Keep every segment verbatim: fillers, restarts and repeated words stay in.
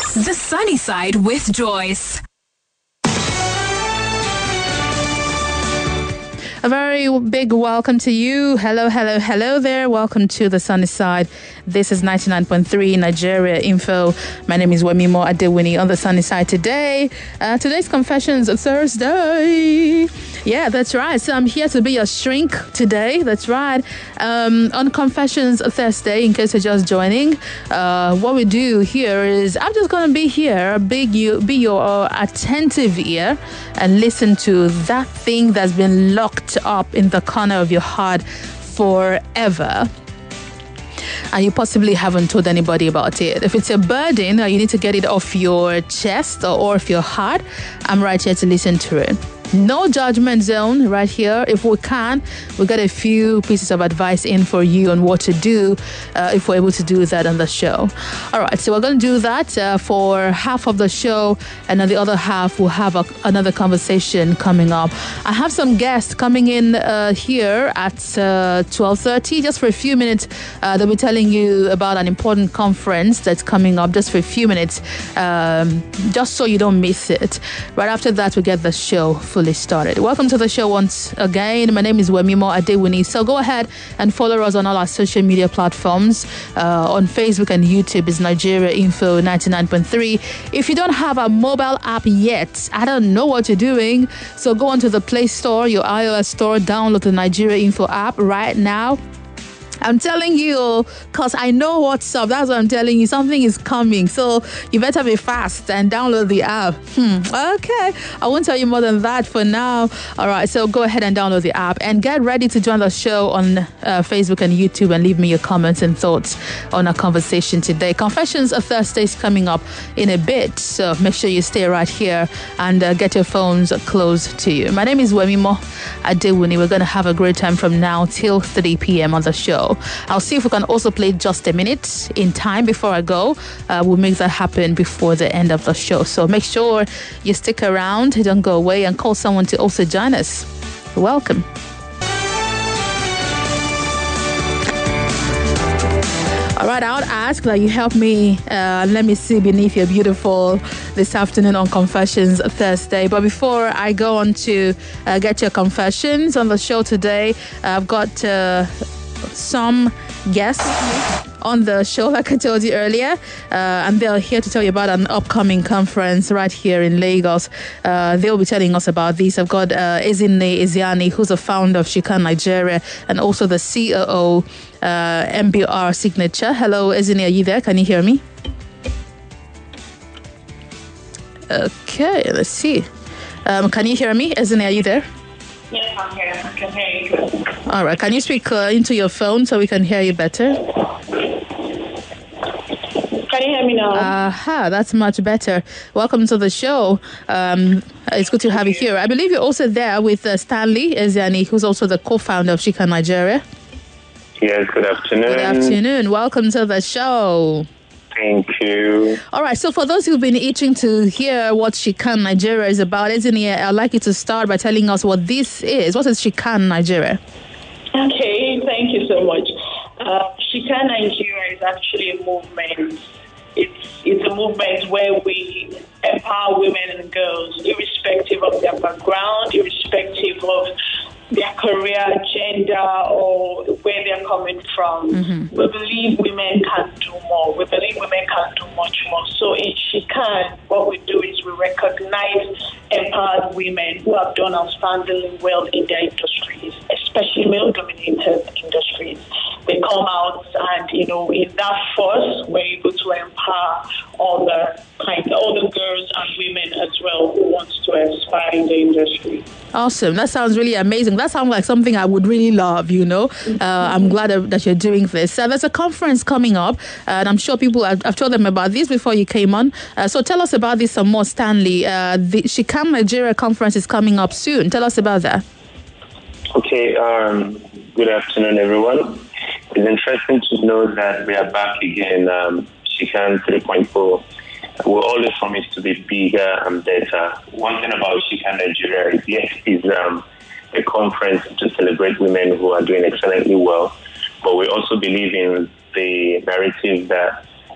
The Sunny Side with Joyce. A very big welcome to you. Hello, hello, hello there. Welcome to the Sunny Side. This is ninety-nine point three Nigeria Info. My name is Wemimo Adewini on the Sunny Side today. Uh, today's Confessions Thursday. Yeah, that's right. So I'm here to be your shrink today. That's right. Um, on Confessions Thursday, in case you're just joining, uh, what we do here is I'm just going to be here, big you, be your uh, attentive ear and listen to that thing that's been locked up in the corner of your heart forever, and you possibly haven't told anybody about it. If it's a burden, or you need to get it off your chest or off your heart, I'm right here to listen to it. No judgment zone right here. If we can, we got a few pieces of advice in for you on what to do uh, if we're able to do that on the show. All right, so we're going to do that uh, for half of the show, and on the other half, we'll have a, another conversation coming up. I have some guests coming in uh, here at uh, twelve thirty, just for a few minutes. Uh, they'll be telling you about an important conference that's coming up just for a few minutes, um, just so you don't miss it. Right after that, we get the show fully started. Welcome to the show once again. My name is Wemimo Adewini. So go ahead and follow us on all our social media platforms. Uh, on Facebook and YouTube is Nigeria Info ninety-nine point three. If you don't have a mobile app yet, I don't know what you're doing. So go onto the Play Store, your iOS store, download the Nigeria Info app right now. I'm telling you, because I know what's up. That's what I'm telling you. Something is coming. So you better be fast and download the app. Hmm. Okay. I won't tell you more than that for now. All right. So go ahead and download the app and get ready to join the show on uh, Facebook and YouTube and leave me your comments and thoughts on our conversation today. Confessions of Thursday is coming up in a bit. So make sure you stay right here and uh, get your phones close to you. My name is Wemimo Adewini. We're going to have a great time from now till three p.m. on the show. I'll see if we can also play just a minute in time before I go. Uh, we'll make that happen before the end of the show. So make sure you stick around, don't go away, and call someone to also join us. Welcome. All right, I would ask that you help me, uh, let me see beneath your beautiful this afternoon on Confessions Thursday. But before I go on to uh, get your confessions on the show today, I've got uh, some guests on the show, like I told you earlier, uh, and they're here to tell you about an upcoming conference right here in Lagos. Uh, they'll be telling us about this. I've got uh, Ezinne Ezeani, who's the founder of She Can Nigeria and also the C O O, uh, M B R Signature. Hello, Ezinne, are you there? Can you hear me? Okay, let's see. Um, can you hear me? Ezinne, are you there? Yes, I'm here. I can hear you. All right. Can you speak uh, into your phone so we can hear you better? Can you hear me now? Aha, that's much better. Welcome to the show. Um, it's good to have you here. I believe you're also there with uh, Stanley Ezeani, who's also the co-founder of She Can Nigeria. Yes, good afternoon. Good afternoon. Welcome to the show. Thank you. All right, so for those who've been itching to hear what She Can Nigeria is about, Ezinne, I'd like you to start by telling us what this is. What is She Can Nigeria? Okay, thank you so much. Uh, She Can Nigeria is actually a movement. It's, it's a movement where we empower women and girls, irrespective of their background, irrespective of their career, gender, or where they're coming from. Mm-hmm. We believe women can do more. We believe women can do much more. So in She Can, what we do is we recognize empowered women who have done outstandingly well in their industries, especially male-dominated industries. They come out and, you know, in that force, we're able to empower all the kind, all the girls and women as well who want to aspire in the industry. Awesome. That sounds really amazing. That sounds like something I would really love, you know. Uh, I'm glad that you're doing this. Uh, there's a conference coming up, uh, and I'm sure people, I've, I've told them about this before you came on. Uh, so tell us about this some more, Stanley. Uh, the She Can Nigeria conference is coming up soon. Tell us about that. Okay. Um, good afternoon, everyone. It's interesting to know that we are back again, um, She Can three point oh. We always promise to be bigger and better. One thing about She Can Nigeria is, yes, is um, a conference to celebrate women who are doing excellently well, but we also believe in the narrative that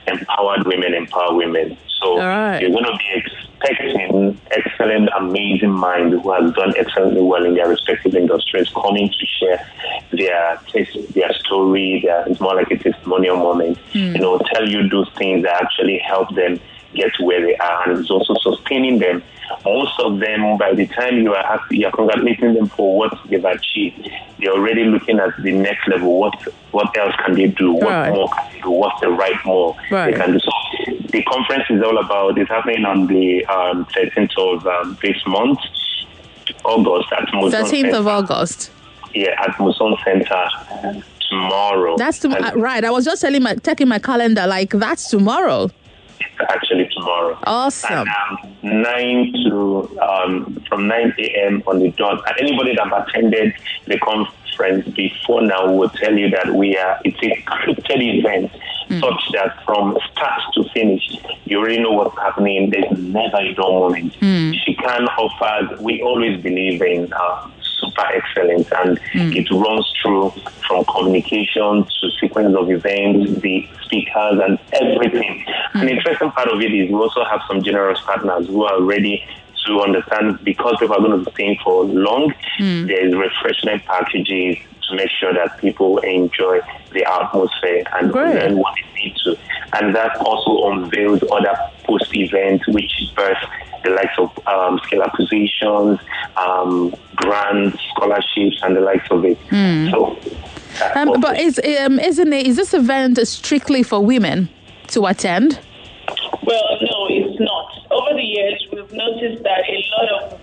Empowered Women Empower Women. So right. you're going to be expecting excellent, amazing minds who have done excellently well in their respective industries coming to share their taste, their story. Their, it's more like a testimonial moment. Mm. You know, tell you those things that actually help them get to where they are, and it's also sustaining them. Most of them, by the time you are happy, you are congratulating them for what they've achieved, they're already looking at the next level. What what else can they do? What right. more can they do? What's the right more right. they can do? So the conference is all about, it's happening on the um, thirteenth of um, this month, August, at Muson thirteenth Center. of August. Yeah, at Muson Center tomorrow. That's tom- uh, right. I was just telling my, checking my calendar, like that's tomorrow. Actually tomorrow. Awesome. And, um, nine to um, from nine a.m. on the dot. And anybody that have attended the conference before now will tell you that we are. It's a scripted event, mm. such that from start to finish, you already know what's happening. There's never a dull moment. Mm. She can offer. We always believe in. Uh, super excellence, and mm. it runs through from communication to sequence of events, the speakers, and everything. Mm. An interesting part of it is we also have some generous partners who are ready to understand, because people are going to be staying for long, mm. there is refreshment packages to make sure that people enjoy the atmosphere and Great. learn what they need to. And that also unveils other post-events, which birth the likes of um, skill acquisitions, um, grants, scholarships, and the likes of it. Mm. So, um, but is um, isn't it? Is this event strictly for women to attend? Well, no, it's not. Over the years, we've noticed that a lot of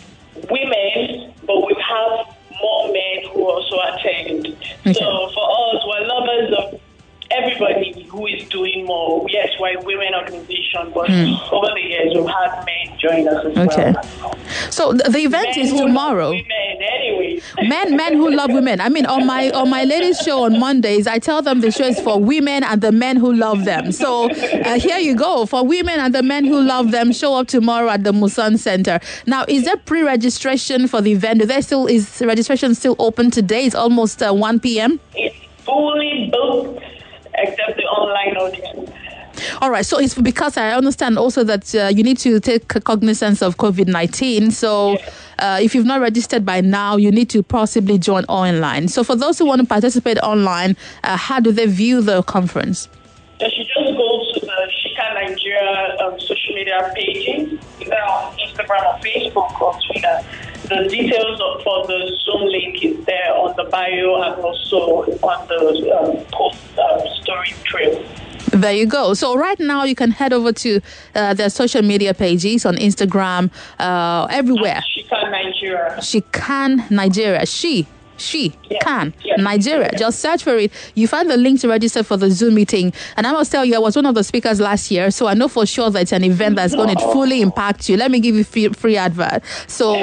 women, but we have more men who also attend. Okay. So for us, we're lovers of everybody who is doing more. Yes, we're a women organization, but mm. over the years we've had men join us as okay. well. So the, the event men is tomorrow. Women, anyway. Men, men who love women. I mean, on my on my ladies' show on Mondays, I tell them the show is for women and the men who love them. So uh, here you go, for women and the men who love them. Show up tomorrow at the Muson Center. Now, is there pre-registration for the event? Is there still is registration still open today? It's almost uh, one p.m. It's fully booked, except the online audience. All right. So it's because I understand also that uh, you need to take cognizance of COVID nineteen. So uh, if you've not registered by now, you need to possibly join online. So for those who want to participate online, uh, how do they view the conference? They should just go to the Shika Nigeria um, social media pages, either on Instagram or Facebook or Twitter. The details of, for the Zoom link is there on the bio and also on the um, post um, story trail. There you go. So right now you can head over to uh, their social media pages on Instagram, uh, everywhere. Shika Nigeria. She can Nigeria. She. She yes. can yes. Nigeria. Just search for it. You find the link to register for the Zoom meeting. And I must tell you, I was one of the speakers last year, so I know for sure that it's an event that's going to fully impact you. Let me give you free, free advert. So,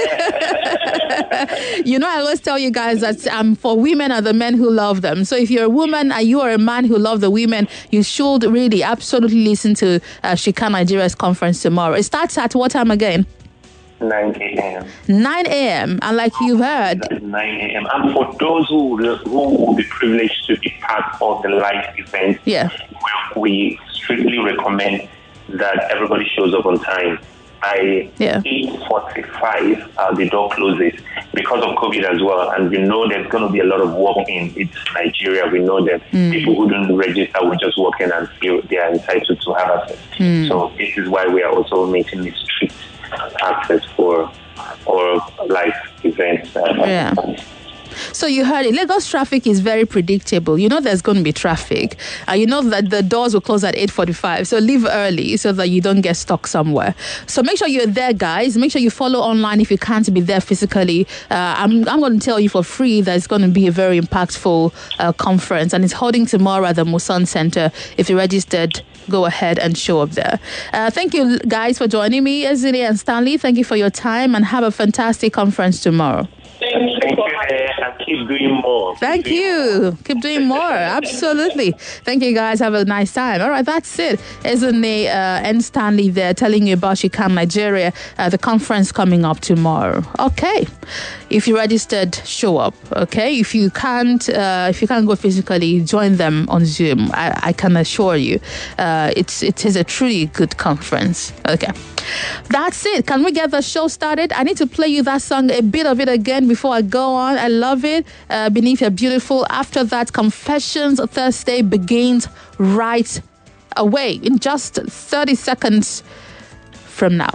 you know, I always tell you guys that um, for women are the men who love them. So if you're a woman and you are a man who love the women, you should really absolutely listen to uh, Shika Nigeria's conference tomorrow. It starts at what time again? nine a.m. nine a.m. And like you've heard, nine a.m. And for those who who will be privileged to be part of the live event, yeah, we strictly recommend that everybody shows up on time. By yeah. eight forty-five, uh, the door closes because of COVID as well. And we know there's going to be a lot of walk-in. It's Nigeria. We know that mm. people who don't register will just walk in and feel they are entitled to have access. Mm. So this is why we are also making it strict access for or live events. Uh, yeah. So you heard it. Lagos traffic is very predictable. You know there's going to be traffic. Uh, you know that the doors will close at eight forty-five. So leave early so that you don't get stuck somewhere. So make sure you're there, guys. Make sure you follow online if you can't be there physically. Uh, I'm, I'm going to tell you for free that it's going to be a very impactful uh, conference. And it's holding tomorrow at the Muson Center. If you registered, go ahead and show up there. Uh, thank you, guys, for joining me. Ezine and Stanley, thank you for your time and have a fantastic conference tomorrow. Thank you. Thank you. keep doing more. Thank Keep doing you. more. Keep doing more. Absolutely. Thank you, guys. Have a nice time. All right, that's it. Isn't it? Uh, N. Stanley there telling you about She Can Nigeria, uh, the conference coming up tomorrow. Okay. If you registered, show up. Okay. If you can't, uh, if you can't go physically, join them on Zoom. I, I can assure you, uh, it's it is a truly good conference. Okay. That's it. Can we get the show started? I need to play you that song, a bit of it again before I go on. I love it. Uh, Beneath Your Beautiful. After that, Confessions Thursday begins right away in just thirty seconds from now.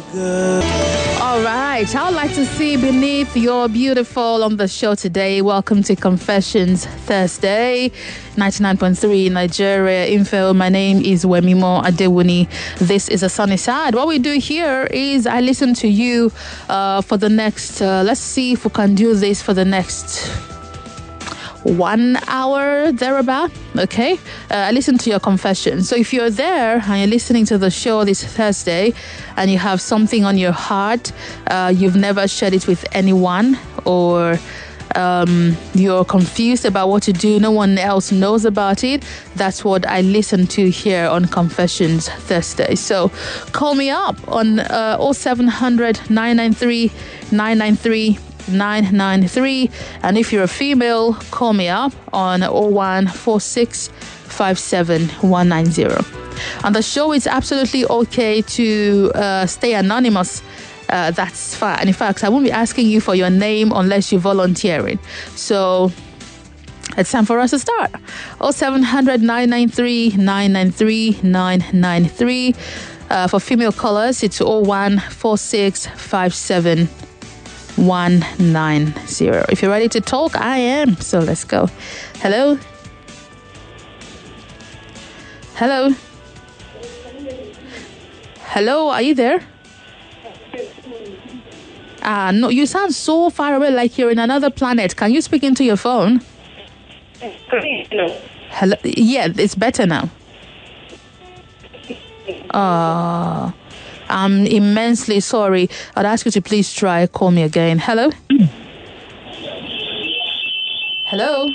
All right. I would like to see Beneath Your Beautiful on the show today. Welcome to Confessions Thursday, ninety-nine point three Nigeria Info. My name is Wemimo Adewuni. This is a Sunny Side. What we do here is I listen to you uh, for the next, uh, let's see if we can do this for the next one hour thereabout. Okay, uh, I listen to your confession. So if you're there and you're listening to the show this Thursday and you have something on your heart, uh, you've never shared it with anyone, or um, you're confused about what to do, no one else knows about it, that's what I listen to here on Confessions Thursday. So call me up on uh, oh seven hundred, nine nine three, nine nine three nine nine three, and if you're a female, call me up on oh one four six five seven one nine zero. On the show, it's absolutely okay to uh, stay anonymous. Uh, that's fine. In fact, I won't be asking you for your name unless you volunteer it. So it's time for us to start. oh seven hundred, nine nine three, nine nine three, nine nine three. Uh, for female callers, it's oh one four six five seven one nine zero. If you're ready to talk, I am. So let's go. Hello? Hello? Hello, are you there? Ah, uh, no, you sound so far away, like you're in another planet. Can you speak into your phone? Hello. Hello? Yeah, it's better now. Ah. Uh, I'm immensely sorry. I'd ask you to please try call me again. Hello? Hello?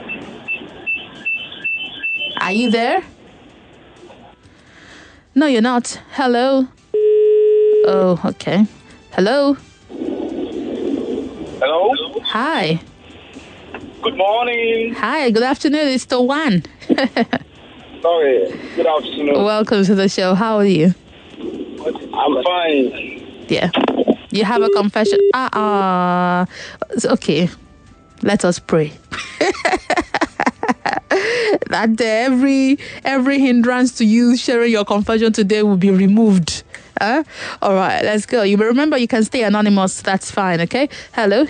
Are you there? No, you're not. Hello? Oh, okay. Hello? Hello? Hi. Good morning. Hi, good afternoon. It's the one. Sorry. Good afternoon. Welcome to the show. How are you? I'm fine. Yeah. You have a confession. Ah, uh, okay. Let us pray. That every every hindrance to you sharing your confession today will be removed. Huh? All right, let's go. You remember you can stay anonymous. That's fine. Okay. Hello.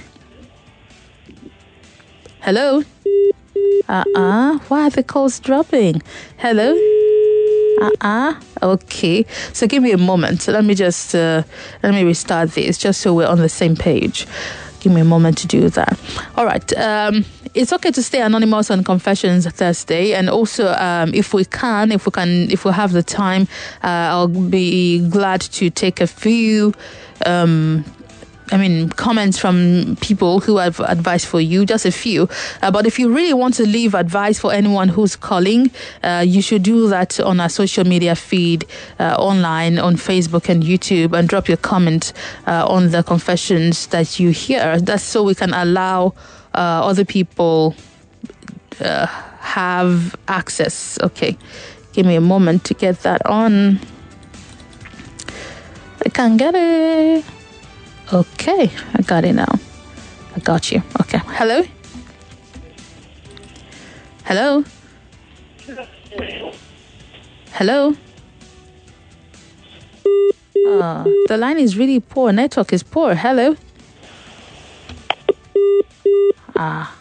Hello. Uh uh. Why are the calls dropping? Hello. Uh-uh. Okay. So give me a moment. Let me just, uh, let me restart this just so we're on the same page. Give me a moment to do that. All right. Um, it's okay to stay anonymous on Confessions Thursday. And also, um, if we can, if we can, if we have the time, uh, I'll be glad to take a few, um, I mean, comments from people who have advice for you, just a few. Uh, but if you really want to leave advice for anyone who's calling, uh, you should do that on our social media feed, uh, online, on Facebook and YouTube, and drop your comment uh, on the confessions that you hear. That's so we can allow uh, other people uh, have access. Okay, give me a moment to get that on. I can't get it. Okay, I got it now. I got you. Okay. Hello? Hello? Hello? Uh, the line is really poor. Network is poor. Hello? Ah.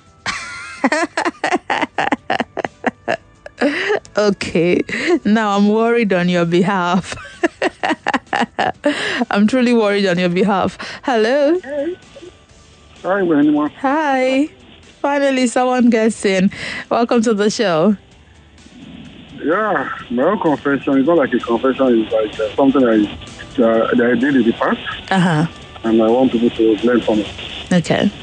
Okay. Now I'm worried on your behalf. I'm truly worried on your behalf. Hello? Hi, anymore. Hi. Finally, someone gets in. Welcome to the show. Yeah, my own confession is not like a confession. It's like uh, something I, uh, that I did in the past. Uh-huh. And I want people to learn from it. Okay.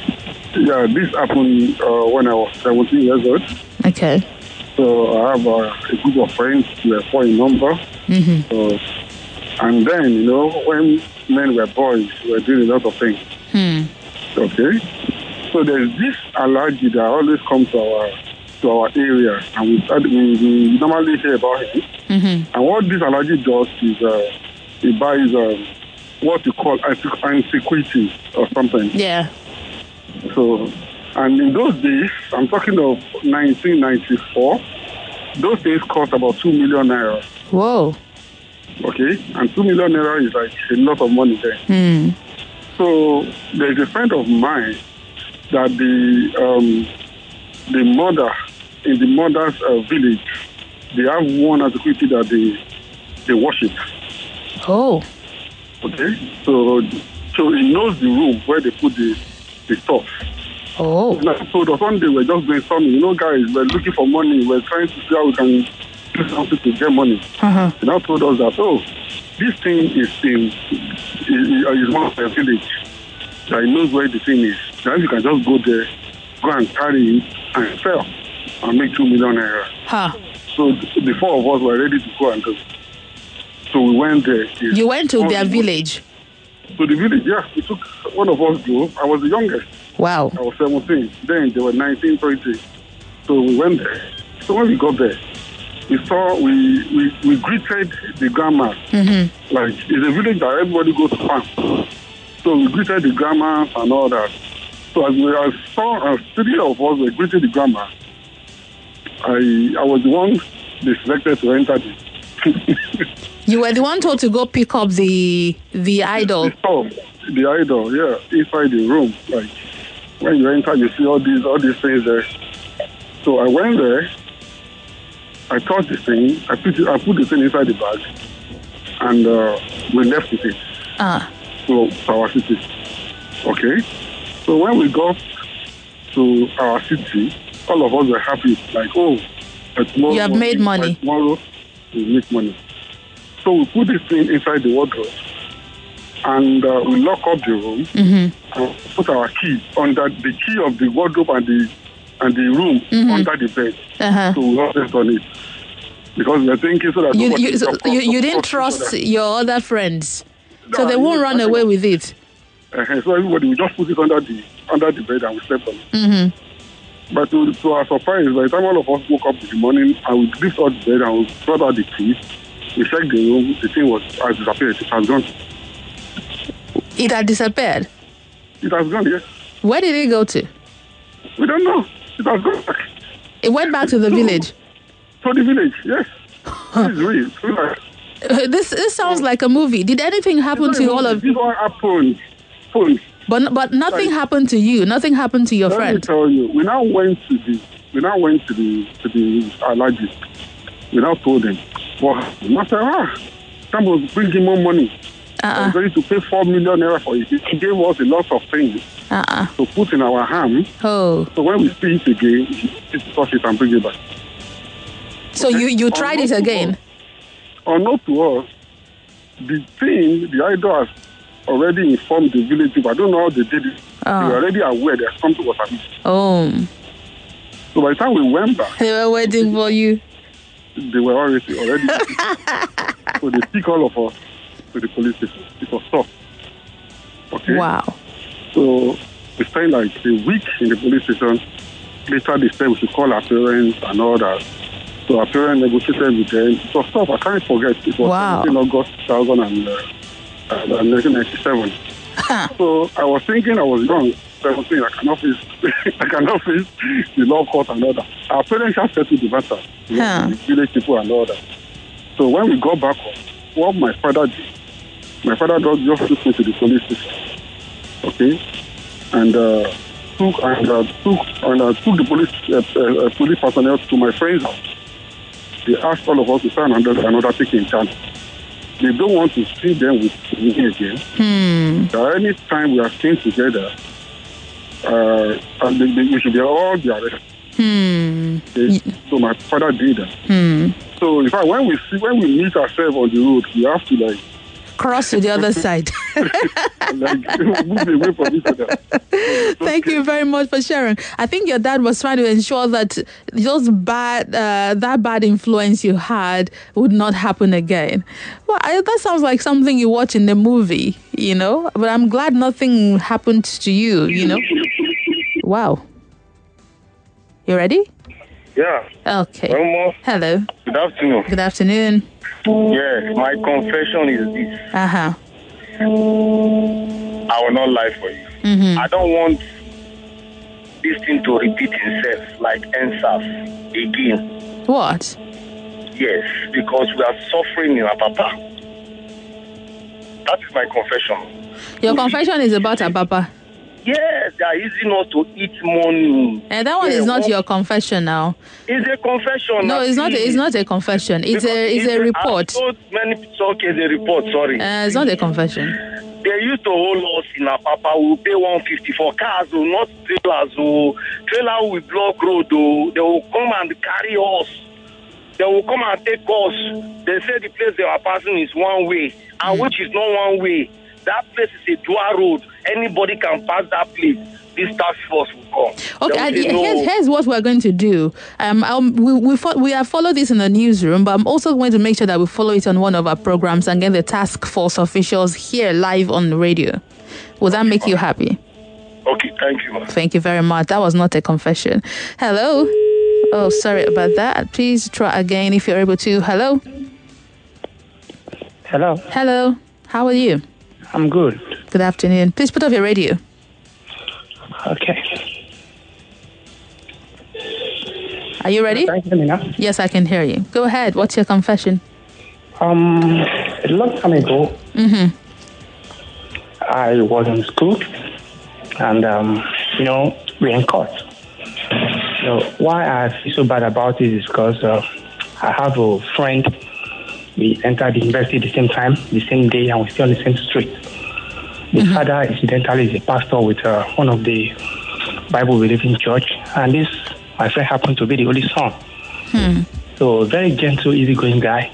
Yeah, this happened uh, when I was seventeen years old. Okay. So I have uh, a group of friends who were four in number. Mm-hmm. So, and then, you know, when men were boys, we were doing a lot of things. Hmm. Okay. So there's this allergy that always comes to our to our area, and we, start, we, we normally hear about him. Mm-hmm. And what this allergy does is uh, it buys um, what you call antiquity or something. Yeah. So, and in those days, I'm talking of nineteen ninety-four, those things cost about two million naira. Whoa. Okay? And two million naira is like a lot of money there. Hmm. So, there's a friend of mine that the um, the mother, in the mother's uh, village, they have one antiquity that they, they worship. Oh. Okay? So, so he knows the room where they put the, the stuff. Oh. So the one day we're just doing something. You know, guys, we're looking for money. We're trying to see how we can do something to get money. Uh-huh. He now told us that, oh, this thing is in is, is one of the village. That he knows where the thing is. Now you can just go there, go and carry it and sell and make two million naira. Huh. So the four of us were ready to go and do. So we went there. You went to their village? To the village, yeah. We took, one of us drove. I was the youngest. Wow. I was seventeen. Then they were nineteen, twenty. So we went there. So when we got there, we saw, we we, we greeted the grandma. Mm-hmm. Like, it's a village that everybody goes to farm. So we greeted the grandma and all that. So as we as saw, as three of us were greeting the grandma, I I was the one they selected to enter the. You were the one told to go pick up the the idol. The, the, the idol, yeah, inside the room. Like, when you enter, you see all these all these things there. So I went there. I touched the thing. I put it, I put the thing inside the bag, and uh, we left with it Ah. to, to our city. Okay. So when we got to our city, all of us were happy. Like, oh, tomorrow You have made money. Tomorrow we make money. So we put this thing inside the wardrobe, and uh, we lock up the room, Mm-hmm. and put our key under the key of the wardrobe and the and the room Mm-hmm. under the bed. Uh-huh. So we always on it because we're thinking so that You nobody you, so can you, you didn't cross each trust other. your other friends, so No, they won't you- run I away think- with it. Uh-huh. So everybody, we just put it under the under the bed and we slept on it. Mm-hmm. But to, to our surprise, by the time all of us woke up in the morning, and we lift out the bed and we brought out the key, we checked the room, the thing was has disappeared. It has gone. It had disappeared. It has gone, yes. Where did it go to? We don't know. It has gone back. It went back to the village. To the village, yes. This is real. It's like, Uh, This this sounds like a movie. Did anything happen to all of This one happened. Happened. But but nothing Right. happened to you. Nothing happened to your Let me friend. tell you, we now went to the we now went to the to the allergist. We now told him, well, Master, ah, that was bringing more money. Uh He's ready to pay four million naira for it. He gave us a lot of things uh uh. to put in our hand. Oh, So when we see it again, we just touch it and bring it back. so you you tried it again? Or not to us, the thing, the idol has already informed the village people. I don't know how they did it. Ah. They were already aware that something was happening. Oh, So by the time we went back, they were waiting for you. they were already already. So they took all of us to the police station. It was tough. Okay. Wow. So we spent like a week in the police station. Later they said we should call our parents and all that. So our parents negotiated with them. It was tough. I can't forget. It was Wow. in August two thousand nineteen ninety-seven. So I was thinking I was young, seventeen. I cannot face, I cannot face the law court and all that. Our parents have settled the matter. You know, Huh. the village people and all that. So when we got back home, what my father did, my father just just took me to the police station. Okay, and uh, took and uh, took and uh, took the police uh, uh, police personnel to my friend's house. They asked all of us to sign another another thing in charge. They don't want to see them with me again. Hmm. That any time we are staying together, uh, and they, they, we should be all be arrested. Hmm. Okay? So my father did that. Hmm. So in fact, when we see when we meet ourselves on the road, we have to like Cross to the other side. like, move away from each other. Thank you very much for sharing. I think your dad was trying to ensure that those bad, uh, that bad influence you had would not happen again. Well, I, that sounds like something you watch in the movie, you know. But I'm glad nothing happened to you, you know. Wow. You ready? Yeah. Okay. Elmo, Hello. good afternoon. Good afternoon. Yes, my confession is this. Uh huh. I will not lie for you. Mm-hmm. I don't want this thing to repeat itself like N S A F again. What? Yes, because we are suffering in Apapa. That is my confession. Your confession is about Apapa. Yes, they are using us to eat money. And that one Yeah, is not what- your confession now. It's a confession. No, it's not. please. It's not a confession. It's Because a. It's a report. I've told many people, okay, it's a report, sorry. Uh, it's not a confession. They used to hold us in Apapa. We'll pay one fifty for cars, oh, not trailers. Oh. Trailer will block road. Oh. They will come and carry us. They will come and take us. They say the place they are passing is one way, and Mm. which is not one way. That place is a dual road. Anybody can pass that place. This task force will come. Okay, They will I, say, no. here's, here's what we're going to do. Um, um we we, fo- we have followed this in the newsroom, but I'm also going to make sure that we follow it on one of our programs and get the task force officials here live on the radio. Will that make you happy? Okay, thank you. Thank you very much. That was not a confession. Hello. Oh, sorry about that. Please try again if you're able to. Hello. Hello, Hello. How are you? I'm good. Good afternoon. Please put off your radio. Okay. Are you ready? Can you hear me now? Yes, I can hear you. Go ahead. What's your confession? Um, a long time ago, Mm-hmm. I was in school, and um, you know, we're in court. So why I feel so bad about it is because uh, I have a friend. We entered the university at the same time, the same day, and we're still on the same street. The Mm-hmm. father, incidentally, is a pastor with uh, one of the Bible-believing church, and this, my friend, happened to be the only son. Hmm. So very gentle, easygoing guy.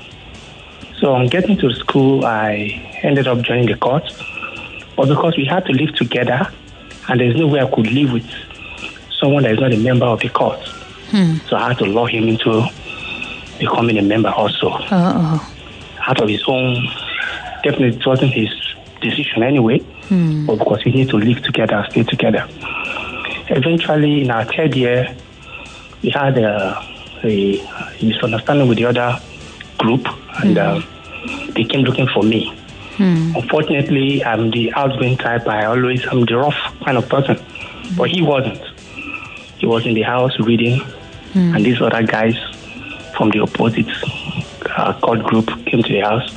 So on getting to the school, I ended up joining the court. But because we had to live together, and there's no way I could live with someone that is not a member of the court. Hmm. So I had to lure him into becoming a member also. Uh-oh. Out of his own, definitely it wasn't his decision anyway, Hmm. but because we need to live together, stay together. Eventually, in our third year, we had a, a misunderstanding with the other group, and uh, they came looking for me. Hmm. Unfortunately, I'm the outgoing type. I always am the rough kind of person, but he wasn't. He was in the house reading, and these other guys from the opposite uh, court group came to the house,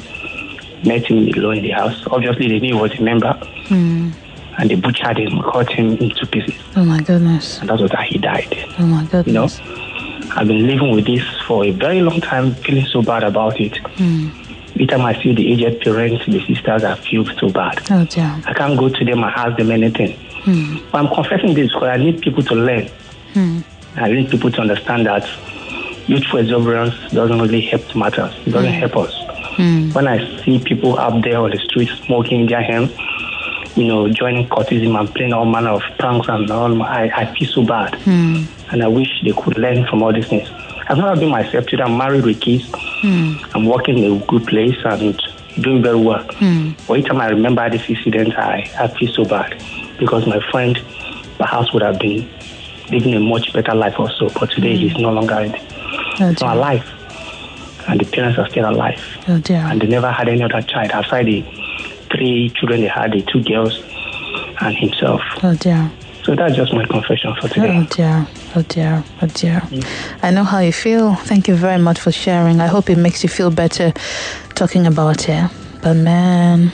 met him alone in the house. Obviously, they knew he was a member, Hmm. and they butchered him, cut him into pieces, Oh my goodness. and that was how he died. Oh my You know, goodness. I've been living with this for a very long time, feeling so bad about it. Hmm. Every time I see the aged parents, the sisters, I feel so bad. Oh dear. I can't go to them and ask them anything. Hmm. But I'm confessing this because I need people to learn. Hmm. I need people to understand that youthful exuberance doesn't really help matters. It doesn't help us. Hmm. When I see people out there on the street smoking their hemp, you know, joining courtism and playing all manner of pranks and all, I, I feel so bad. Hmm. And I wish they could learn from all these things. I've never been myself today. I'm married with kids. Hmm. I'm working in a good place and doing very well. Hmm. But every time I remember this incident, I, I feel so bad because my friend perhaps would have been living a much better life also. But today he's no longer in, Oh he's not dear. alive. And the parents are still alive. Oh dear. And they never had any other child outside the three children they had, the two girls and himself. Oh dear. So that's just my confession for Oh today. dear, oh dear, oh dear. I know how you feel. Thank you very much for sharing. I hope it makes you feel better talking about it. But man,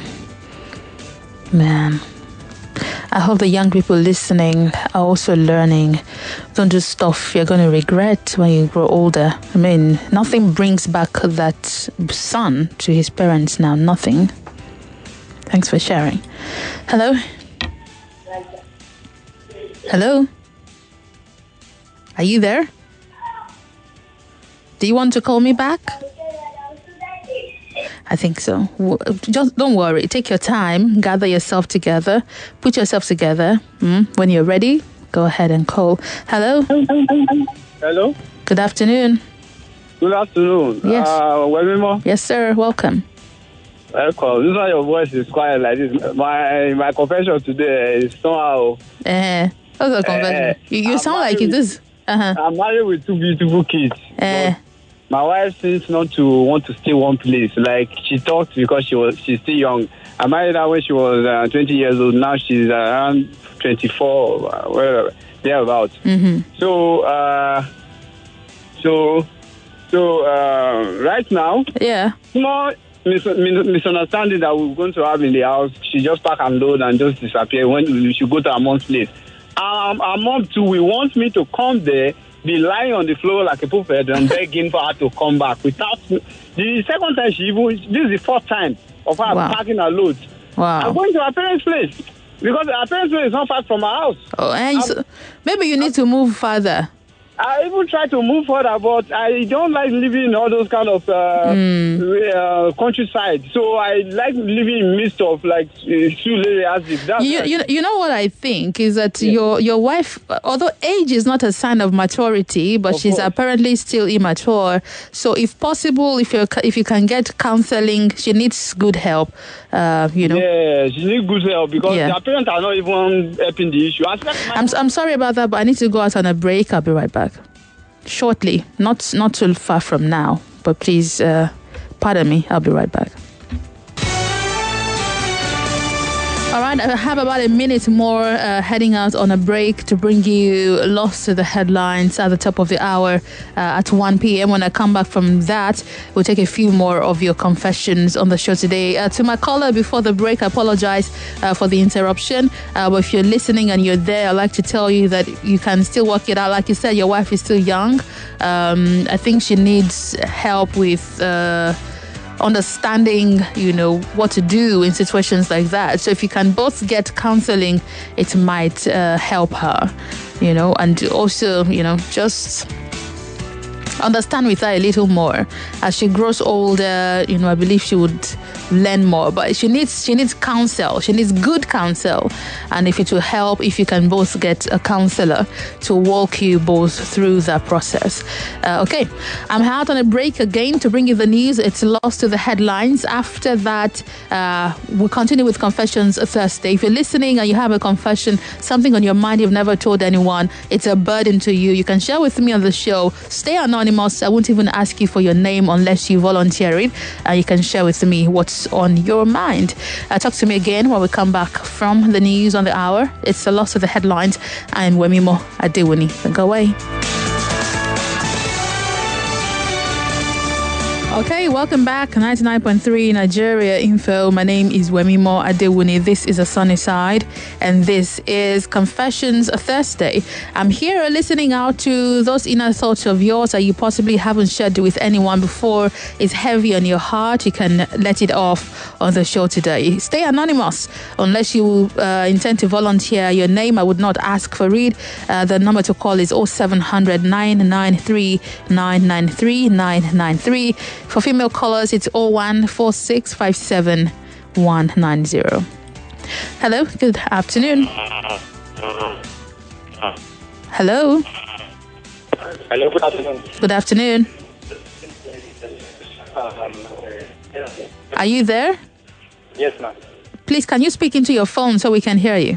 man, I hope the young people listening are also learning. Don't do stuff you're going to regret when you grow older. I mean, nothing brings back that son to his parents now. Nothing. Thanks for sharing. Hello? Hello? Are you there? Do you want to call me back? I think so. W- Just don't worry. Take your time. Gather yourself together. Put yourself together. Mm. When you're ready, go ahead and call. Hello. Hello. Good afternoon. Good afternoon. Yes. Uh, Wemimo. Yes, sir. Welcome. Welcome. This is why your voice is quiet like this. My my confession today is somehow. Uh, what's the confession? Uh, you you I'm sound like married it is. Uh-huh. I'm married with two beautiful kids. Uh, But my wife seems not to want to stay one place. Like she talks because she was she's still young. I married her when she was uh, twenty years old. Now she's around twenty-four, uh, whatever, thereabouts. mm-hmm. So, uh, so, so uh, right now, Yeah. small mis- mis- misunderstanding that we're going to have in the house. She just pack and load and just disappear when we should go to her mom's place. Um, our mom too, we want me to come there, be lying on the floor like a puppet and begging for her to come back. Without the second time she even, this is the fourth time of her Wow. packing her load. Wow. I'm going to her parents' place because her parents' place is not far from our house. Oh, and so, maybe you need to move further. I even try to move further, but I don't like living in all those kind of uh, Mm. uh, countryside. So I like living in midst of like Sulere as That's You, right. you, you know what I think is that your your wife, although age is not a sign of maturity, but Of she's course. apparently still immature. So if possible, if you if you can get counseling, she needs good help. Uh, you know. Yeah, she needs good help because Yeah. their parents are not even helping the issue. I said, my I'm I'm sorry about that, but I need to go out on a break. I'll be right back shortly. Not not too far from now, but please, uh, pardon me. I'll be right back. All right, I have about a minute more uh, heading out on a break to bring you Lost to the Headlines at the top of the hour uh, at one p.m. When I come back from that, we'll take a few more of your confessions on the show today. Uh, to my caller before the break, I apologize uh, for the interruption. Uh, but if you're listening and you're there, I'd like to tell you that you can still work it out. Like you said, your wife is still young. Um, I think she needs help with... Uh, understanding, you know, what to do in situations like that. So if you can both get counseling, it might uh, help her, you know, and also, you know, just understand with her a little more. As she grows older, you know, I believe she would learn more, but she needs she needs counsel. She needs good counsel, and if it will help, if you can both get a counselor to walk you both through that process. Uh, okay, I'm out on a break again to bring you the news. It's Lost to the Headlines. After that, uh, we'll continue with Confessions Thursday. If you're listening and you have a confession, something on your mind you've never told anyone, it's a burden to you, you can share with me on the show. Stay anonymous. I won't even ask you for your name unless you volunteer it, and you can share with me what's on your mind. Uh, talk to me again when we come back from the news on the hour. It's the Lost of the Headlines. I'm Wemimo Adewuni. Don't go away. Okay, welcome back. ninety-nine point three Nigeria Info. My name is Wemimo Adewuni. This is A Sunny Side, and this is Confessions Thursday. I'm here listening out to those inner thoughts of yours that you possibly haven't shared with anyone before. It's heavy on your heart. You can let it off on the show today. Stay anonymous unless you uh, intend to volunteer your name. I would not ask for it. Uh, the number to call is oh seven hundred, nine nine three, nine nine three, nine nine three. For female callers, it's oh one four six five seven one nine zero. Hello, good afternoon. Hello. Hello, good afternoon. Good afternoon. Um, Are you there? yes, ma'am. Please, can you speak into your phone so we can hear you?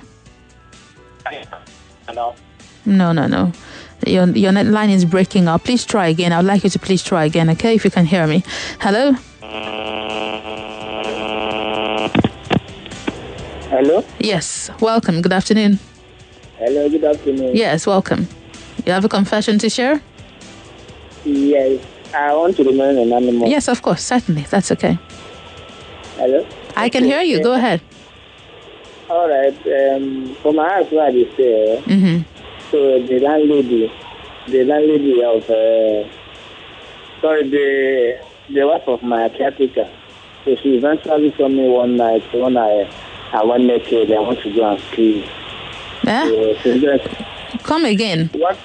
Hello. No, no, no. Your your net line is breaking up. Please try again. I'd like you to please try again, okay? If you can hear me. Hello? Hello. Yes. Welcome. Good afternoon. Hello, good afternoon. Yes, welcome. You have a confession to share? Yes, I want to remain anonymous. Yes, of course. Certainly. That's okay. Hello. I can hear you. Go ahead. All right. Um, for my house where I stay, Mm-hmm. so the landlady, the landlady of, uh, sorry, the the wife of my caretaker. So she eventually saw me one night when I I went naked. I want to go and ski. Yeah? So since then, Come again. What?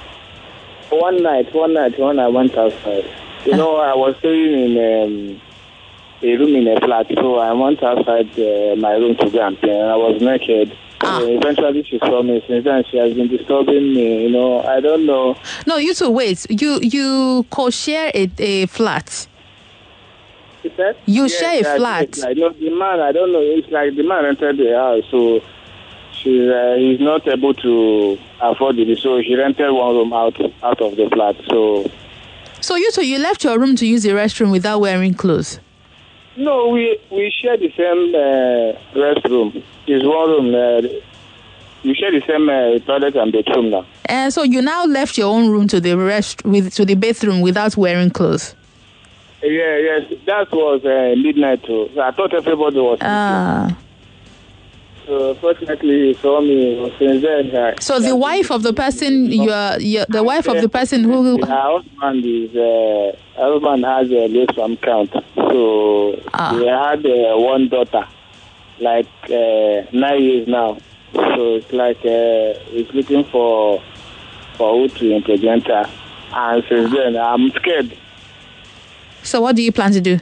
One night, one night when I went outside, you know, I was staying in um, a room in a flat, so I went outside uh, my room to go and play, and I was naked. Ah. So eventually she saw me. Since then she has been disturbing me, you know. I don't know. No, you two wait. You you co-share a, a flat. She said? You Yes, share a I flat. did. I know the man, I don't know, it's like the man rented the house, so she's, uh, he's not able to afford it, so she rented one room out out of the flat, so... So you two, you left your room to use the restroom without wearing clothes? No, we we share the same uh, restroom. It's one room. Uh, we share the same uh, toilet and bathroom now. And so you now left your own room to the rest with to the bathroom without wearing clothes? Yeah, yes, that was uh, midnight too. So I thought everybody was Ah. So fortunately, he saw me since then. Uh, So the wife of the person you are, you the wife of the person who... Her husband is, uh, her husband has a low sperm count. So Ah. they had uh, one daughter, like uh, nine years now. So it's like uh, he's looking for for who to impregnate her. And since then, I'm scared. So what do you plan to do?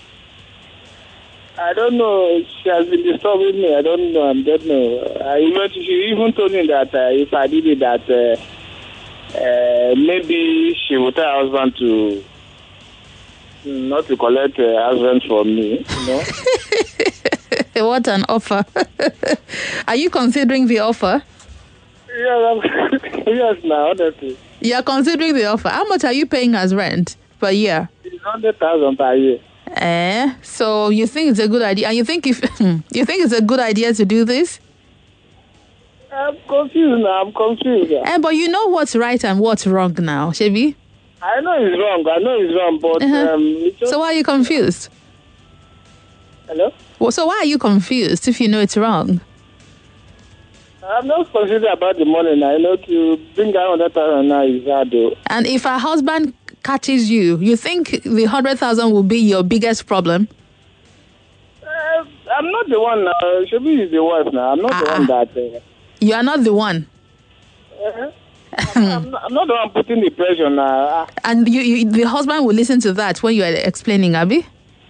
I don't know. She has been disturbing me. I don't know. I don't know. I even, she even told me that uh, if I did it, that uh, uh, maybe she would tell her husband to not to collect uh, husband from me. You know. What an offer. Are you considering the offer? Yeah, I'm, yes, now honestly, You are considering the offer. How much are you paying as rent per year? it's hundred thousand per year. Eh? So you think it's a good idea? And you think if you think it's a good idea to do this? I'm confused now. I'm confused. Eh, but you know what's right and what's wrong now, Shebi? I know it's wrong. I know it's wrong, but Uh-huh. um, it's just, So why are you confused? hello. Well, so why are you confused if you know it's wrong? I'm not confused about the money now. I know to bring out hundred thousand now is hard though. And if her husband catches you, you think the hundred thousand will be your biggest problem? Uh, I'm not the one now. Shebi is the wife now. I'm not the Ah. one that. Uh, You are not the one. uh, I'm, not, I'm not the one putting the pressure now. Uh, And you, you, the husband will listen to that when you are explaining, Abby.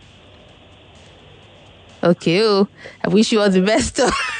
Okay, oh, I wish you all the best.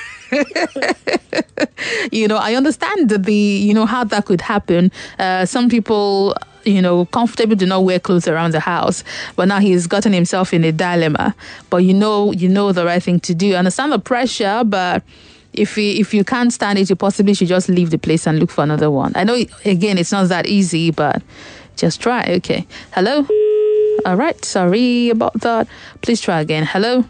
You know, I understand that the, you know, how that could happen. Uh, some people, you know, comfortable do not wear clothes around the house, but now he's gotten himself in a dilemma. But you know, you know the right thing to do. I understand the pressure, but if he, if you can't stand it, you possibly should just leave the place and look for another one. I know, again, it's not that easy, but just try. Okay. Hello? All right. Sorry about that. Please try again. Hello?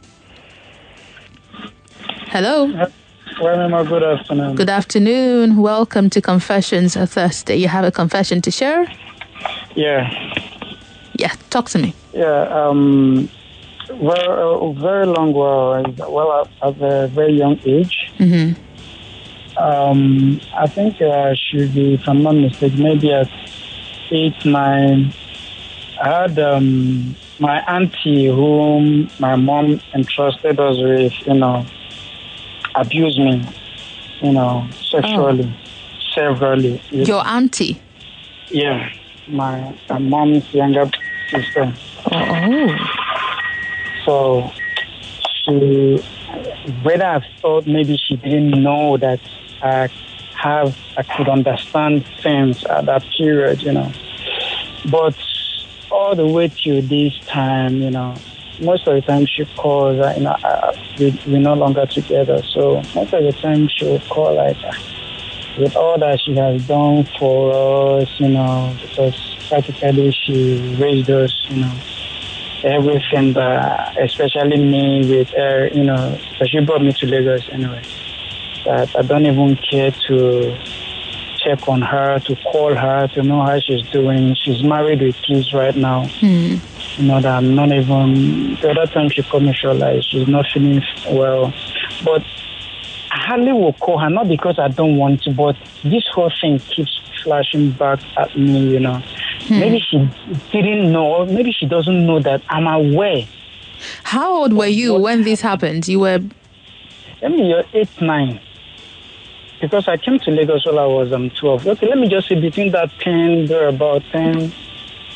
Hello? Well, good afternoon. Good afternoon. Welcome to Confessions Thursday. You have a confession to share? Yeah. Yeah, talk to me. Yeah. Um. Well, a very long while. Well, at a very young age. Mm-hmm. Um. I think uh, should be, if I'm not mistaken, maybe at eight, nine. I had um my auntie, whom my mom entrusted us with, you know, abused me, you know, sexually, oh. severally. Your auntie? Yeah, my, my mom's younger sister. Oh. So she, whether I thought maybe she didn't know that I have, I could understand things at that period, you know. But all the way to this time, you know, most of the time she calls, uh, you know, uh, we, we're no longer together. So most of the time she will call, like, uh, with all that she has done for us, you know, because practically she raised us, you know, everything, but especially me with her, you know, but she brought me to Lagos anyway. That I don't even care to check on her, to call her, to know how she's doing. She's married with kids right now. Mm. You know, that I'm not even, the other time she called me, she was like, she's not feeling well. But I hardly will call her, not because I don't want to, but this whole thing keeps flashing back at me, you know. Hmm. Maybe she didn't know, or maybe she doesn't know that I'm aware. How old were you when this happened? You were... I mean, you're eight, nine. Because I came to Lagos while I was um, twelve. Okay, let me just say between that ten, there about ten,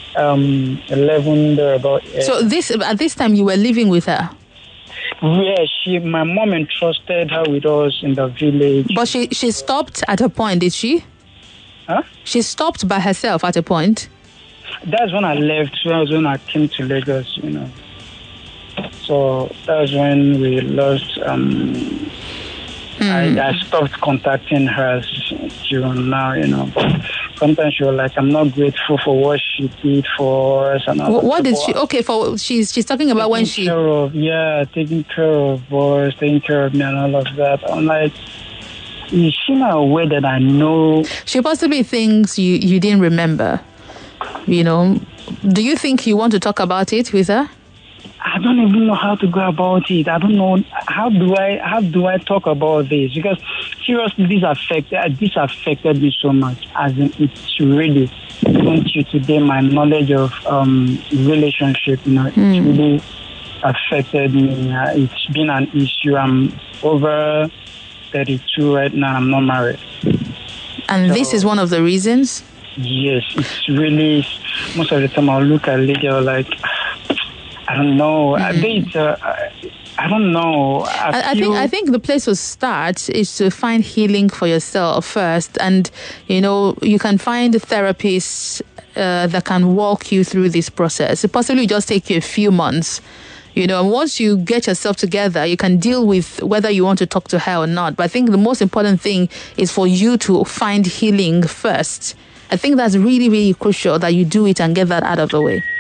um, eleven, there about. Uh, So this at this time you were living with her? Yeah, she, my mom entrusted her with us in the village. But she, she stopped at a point, did she? Huh? She stopped by herself at a point? That's when I left. That was when I came to Lagos, you know. So that was when we lost. Um, mm. I, I stopped contacting her till now, you know. Sometimes she was like, "I'm not grateful for what she did for us." And what, what did she? Okay, for she's she's talking about when she. Care of, yeah, taking care of us, taking care of me, and all of that. I'm like, is she not aware that I know? She possibly thinks you you didn't remember. You know, do you think you want to talk about it with her? I don't even know how to go about it. I don't know how do I how do I talk about this, because seriously, this affected this affected me so much. As in, it's really even to today, my knowledge of um, relationship, you know, mm. it's really affected me. Uh, it's been an issue. I'm over thirty-two right now. I'm not married, and so, this is one of the reasons. Yes, it's really most of the time I'll look at lady or like. I don't know. Mm. I think uh, I don't know. I, I, I think I think the place to start is to find healing for yourself first, and you know you can find therapists uh, that can walk you through this process. It possibly just take you a few months. You know, and once you get yourself together, you can deal with whether you want to talk to her or not. But I think the most important thing is for you to find healing first. I think that's really, really crucial that you do it and get that out of the way.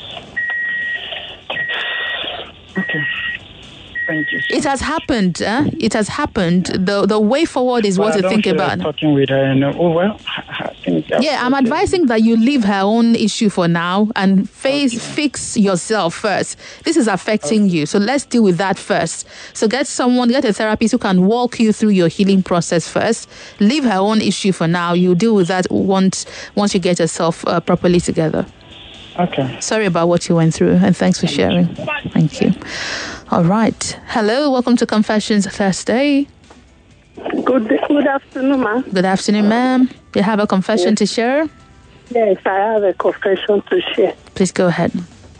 Okay. Thank you. It has happened. Eh? It has happened. The the way forward is well, what to think about. Talking with her, and oh well. I think yeah, I'm okay. advising that you leave her own issue for now and face okay. fix yourself first. This is affecting okay. you, so let's deal with that first. So get someone, get a therapist who can walk you through your healing process first. Leave her own issue for now. You deal with that once once you get yourself uh, properly together. Okay. Sorry about what you went through, and thanks for sharing. Thank you. All right. Hello. Welcome to Confessions Thursday. Good good afternoon, ma'am. Good afternoon, ma'am. You have a confession yes. to share? Yes, I have a confession to share. Please go ahead.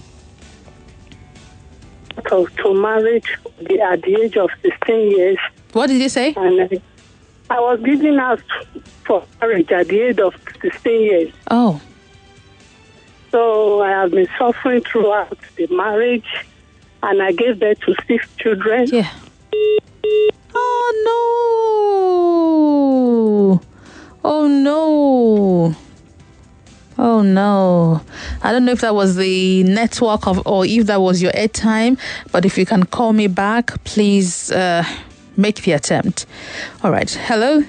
To, to marriage at the age of sixteen years. What did you say? And I, I was given out for marriage at the age of sixteen years. Oh. So I have been suffering throughout the marriage, and I gave birth to six children. Yeah. Oh, no. Oh, no. Oh, no. I don't know if that was the network of, or if that was your airtime, but if you can call me back, please uh, make the attempt. All right. Hello.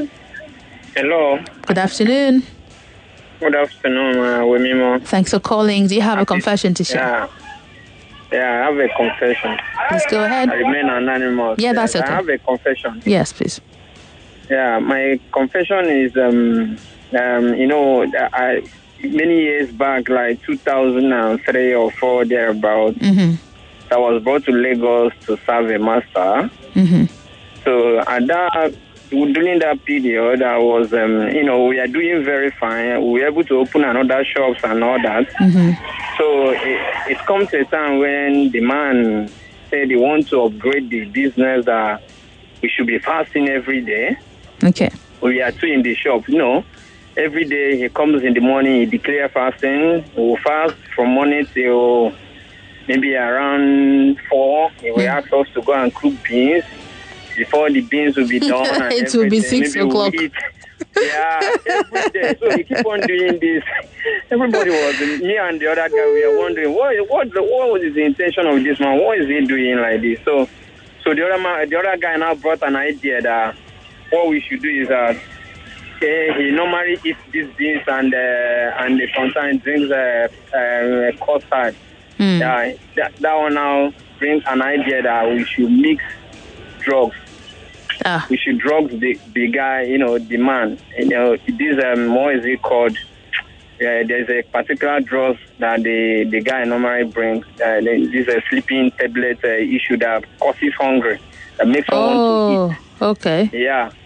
Hello. Good afternoon. Good afternoon, uh, Wemimo. Thanks for calling. Do you have a confession to share? Yeah. Yeah, I have a confession. Please go ahead. I remain anonymous. Yeah, that's okay. I have a confession. Yes, please. Yeah, my confession is, um, um, you know, I many years back, like two thousand three or four, thereabout, mm-hmm. I was brought to Lagos to serve a master. Mm-hmm. So at that, during that period, I was, um, you know, we are doing very fine. We were able to open another shops and all that. Mm-hmm. So it, it comes to a time when the man said he wants to upgrade the business, that we should be fasting every day. Okay. We are two in the shop. You know, every day he comes in the morning, he declares fasting. We will fast from morning till maybe around four. He will ask us to go and cook beans. Before the beans will be done, and it will be six maybe o'clock. We'll yeah, every day. So we keep on doing this. Everybody was, me and the other guy, we are wondering what what what was the intention of this man? What is he doing like this? So, so the other man, the other guy now brought an idea that what we should do is that okay, he normally eats these beans and uh, and the sometimes drinks uh, uh, custard. Mm. Yeah, that that one now brings an idea that we should mix drugs. Ah. We should drug the, the guy, you know, the man. You know, this, um, what is it called? Uh, there's a particular drug that the, the guy normally brings. Uh, this is a sleeping tablet uh, issue that causes hunger, that makes someone oh, to eat. Okay. Yeah.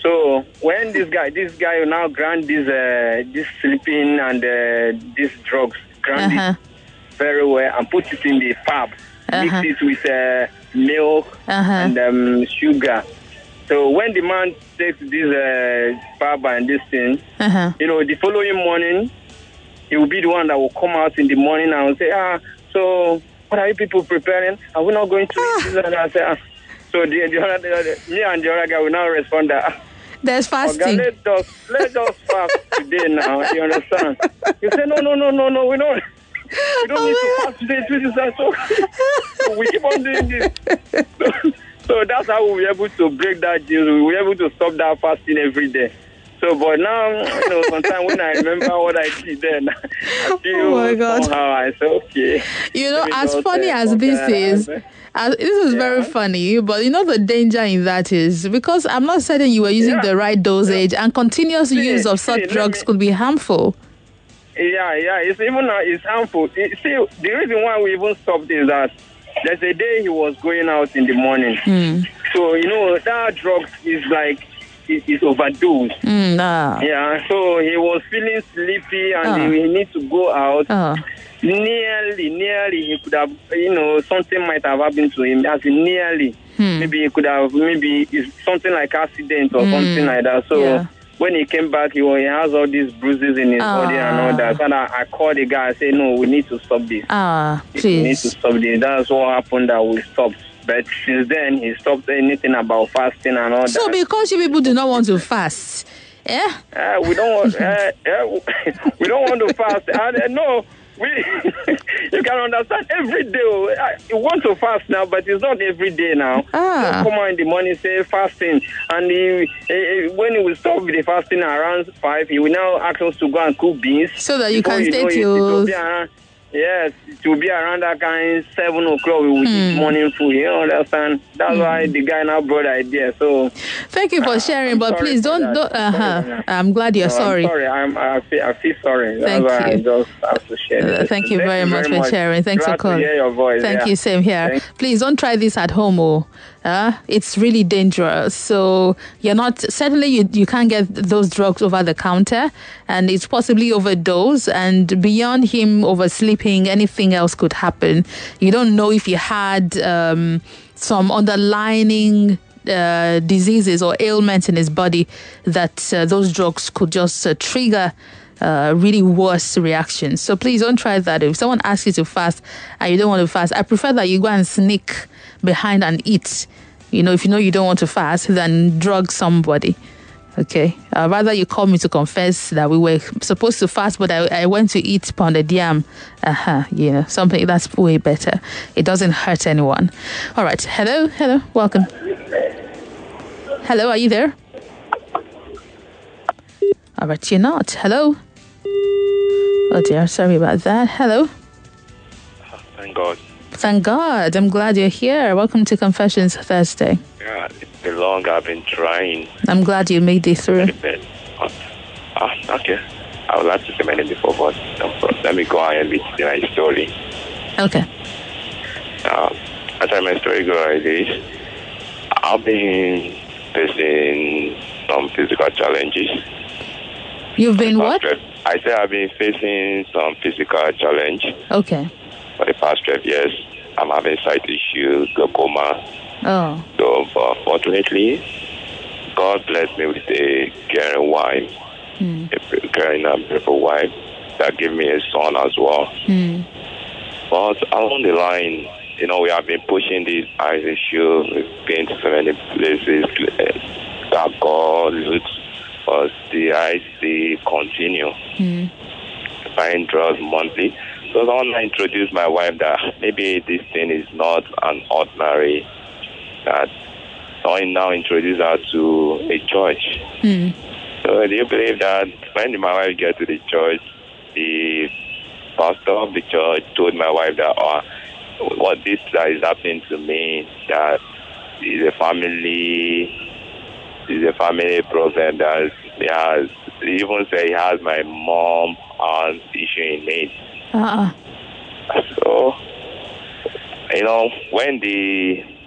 So when this guy, this guy will now grant this, uh, this sleeping and uh, these drugs, grant Uh-huh. it very well and put it in the fab, Uh-huh. mix it with uh, milk Uh-huh. and um, sugar. So when the man takes this uh, fab and this thing, Uh-huh. you know, the following morning, he will be the one that will come out in the morning and will say, ah, so what are you people preparing? Are we not going to eat this? And I say, ah. So the, the other, the other, me and the other guy will now respond that, ah, There's fasting. Okay, let us let us fast today now. You understand? You say no, no, no, no, no. We don't. We don't need to fast today. This is so. So we keep on doing this. So, so that's how we were able to break that deal. We were able to stop that fasting every day. So, but now, you know, sometimes when I remember what I did then, I feel Oh my God. somehow I say, okay. You know, let me as just, funny uh, as this okay, is, uh, as, this is very funny, but you know the danger in that is because I'm not saying you were using Yeah. the right dosage, and continuous See, use of see, such let drugs me- could be harmful. Yeah, yeah, it's even uh, it's harmful. It- see, the reason why we even stopped is that there's a day he was going out in the morning. Mm. So, you know, that drug is like, it, it's overdose. Mm, nah. Yeah, so he was feeling sleepy and Ah. he, he need to go out. Oh. Nearly, nearly, he could have, you know, something might have happened to him. As in nearly. Hmm. Maybe he could have, maybe it's something like accident or Hmm. something like that. So Yeah. when he came back, he, was, he has all these bruises in his body and all that. So I, I called the guy and said, no, we need to stop this. Ah, We need to please. stop this. That's what happened that we stopped. But since then, he stopped anything about fasting and all So that. because you people do not want to fast, yeah? Uh, we don't want. Uh, uh, we don't want to fast. And, uh, no, we. You can understand. Every day, uh, you want to fast now, but it's not every day now. Ah. Just come out in the morning, say fasting, and he, he, when he will stop with the fasting around five, he will now ask us to go and cook beans So that you Before can stay know it, it till- will be around- Yes, it will be around that kind seven o'clock. We will eat morning food. You understand? That's why the guy now brought the idea. So Thank you for sharing, but sorry please for don't. that. don't I'm sorry uh-huh. for that. I'm glad you're no, sorry. I'm sorry. I'm, I feel, I feel sorry. That's Thank why you. I just have to share. Uh, this. thank you very much for sharing. Thanks Glad for calling. To hear your voice. Thank yeah. you. Same here. Thank- Please don't try this at home. Oh, uh, it's really dangerous. So you're not certainly you you can't get those drugs over the counter, and it's possibly overdose. And beyond him oversleeping, anything else could happen. You don't know if he had um, some underlining uh, diseases or ailments in his body that uh, those drugs could just uh, trigger uh, really worse reactions. So please don't try that. If someone asks you to fast and you don't want to fast, I prefer that you go and sneak behind and eat. You know, if you know you don't want to fast, then drug somebody. Okay. Uh, rather you call me to confess that we were supposed to fast, but I, I went to eat pounded yam. Uh-huh. You know, something that's way better. It doesn't hurt anyone. All right. Hello. Hello. Welcome. Hello. Are you there? All right. You're not. Hello. Oh dear. Sorry about that. Hello. Thank God. Thank God. I'm glad you're here. Welcome to Confessions Thursday. Yeah, it's been long. I've been trying. I'm glad you made it through. Ah, uh, okay. I would like to say my name before, but um, let me go ahead with my story. Okay. Uh, as my story goes like this, I've been facing some physical challenges. You've been what? I say I've been facing some physical challenge Okay. for the past twelve years. I'm having sight issues, glaucoma. Oh. So, but fortunately, God blessed me with a caring wife, Hmm. a caring and beautiful wife that gave me a son as well. Hmm. But along the line, you know, we have been pushing this eyes issue. We've been to so many places uh, that God looks, but the eyes still continue. Hmm. Buying drugs monthly. So someone introduced my wife that maybe this thing is not an ordinary, that someone now introduced her to a church. Hmm. So do you believe that when my wife got to the church, the pastor of the church told my wife that oh, what this that is happening to me, that is a family is a family problem that he has. He even say he has my mom on issue in it. Uh-uh. So, you know, when the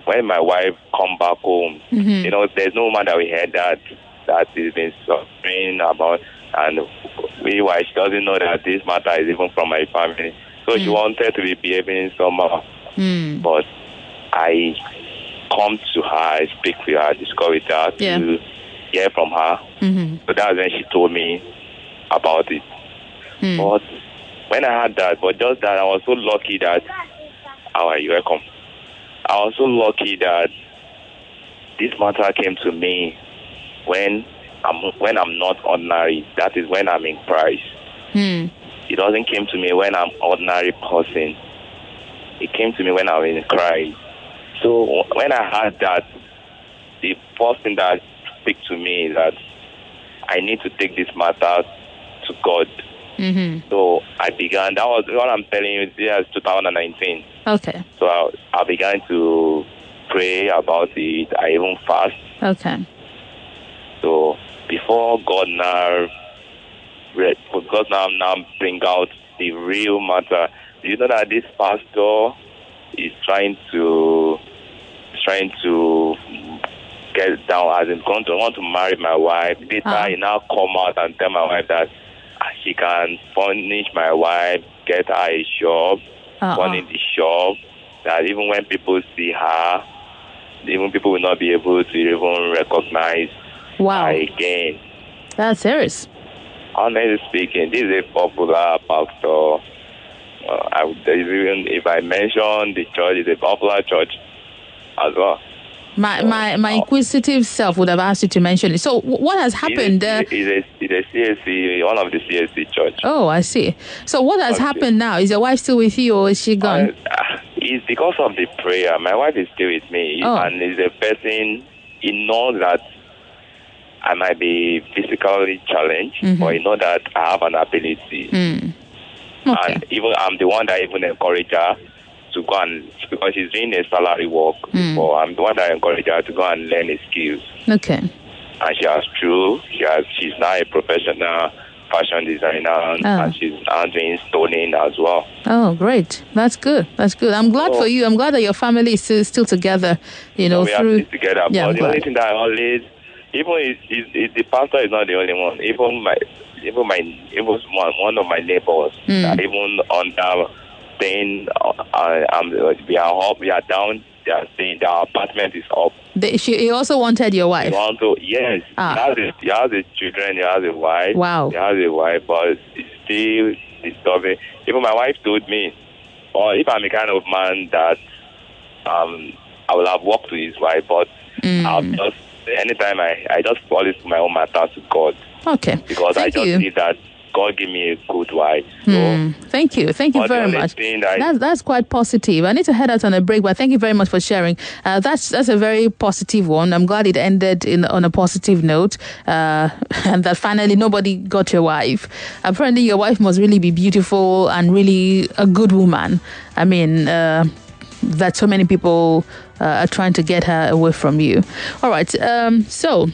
when my wife come back home, Mhm. you know, there's no man that we heard that that has been suffering about, and meanwhile she doesn't know that this matter is even from my family. So she wanted to be behaving somehow, Mm. but I come to her, I speak with her, discuss with her Yeah. to hear from her. Mhm. So that's when she told me about it. Mm. But when I had that, but just that I was so lucky that, how are you? Welcome. I was so lucky that this matter came to me when I'm when I'm not ordinary. That is when I'm in Christ. Mm. It doesn't came to me when I'm ordinary person. It came to me when I'm in Christ. So when I heard that, the first thing that spoke to me is that I need to take this matter to God. Mhm. So I began. That was what I'm telling you. This is two thousand nineteen. Okay. So I, I began to pray about it. I even fast. Okay. So before God now, re- for God now now bring out the real matter. Do you know that this pastor is trying to is trying to get down, as in going to want to marry my wife? Later, Uh-huh. he now come out and tell my wife that she can furnish my wife, get her a shop, Uh-uh. furnish the shop. That even when people see her, even people will not be able to even recognize Wow. her again. That's serious. Honestly speaking, this is a popular pastor. Uh, I would even, if I mention the church, it's a popular church as well. My my my inquisitive self would have asked you to mention it. So wh- what has happened? Uh, It's a, it's a C S C, one of the C S C church. oh, I see. So what has Okay. happened now? Is your wife still with you, or is she gone? Uh, it's because of the prayer. My wife is still with me, Oh. and is a person. He knows that I might be physically challenged, Mhm. but he knows that I have an ability. Mm. And even I'm the one that even encourage her to go and, because she's doing a salary work Mm. before, I'm the one that encourage her to go and learn a skills. Okay. And she has true. She has. She's now a professional fashion designer, and, Ah. and she's now doing stoning as well. Oh, great. That's good. That's good. I'm glad Oh. for you. I'm glad that your family is still, still together, you know, we through... have this together. Yeah, but I'm the only glad. thing that I always, even is, is, is the pastor is not the only one. Even my, even my, even one, one of my neighbors Mm. that even under staying, uh, um, we are up, we are down. They are saying their apartment is up. They, she, he also wanted your wife. He want to, yes, Ah. he has a, he has a children, he has a wife. Wow. He has a wife, but it's still disturbing. Even my wife told me, or if I'm a kind of man that um I will have walked with his wife, but Mm. I'll just anytime I, I just fall into my own matter to God. Okay. Because Thank I just you. see that God give me a good wife. Hmm. Thank you. Thank you But the very only much. thing that I- That's that's quite positive. I need to head out on a break, but thank you very much for sharing. Uh, that's that's a very positive one. I'm glad it ended in on a positive note, uh, and that finally nobody got your wife. Apparently, your wife must really be beautiful and really a good woman. I mean, uh, that so many people uh, are trying to get her away from you. All right. Um, so.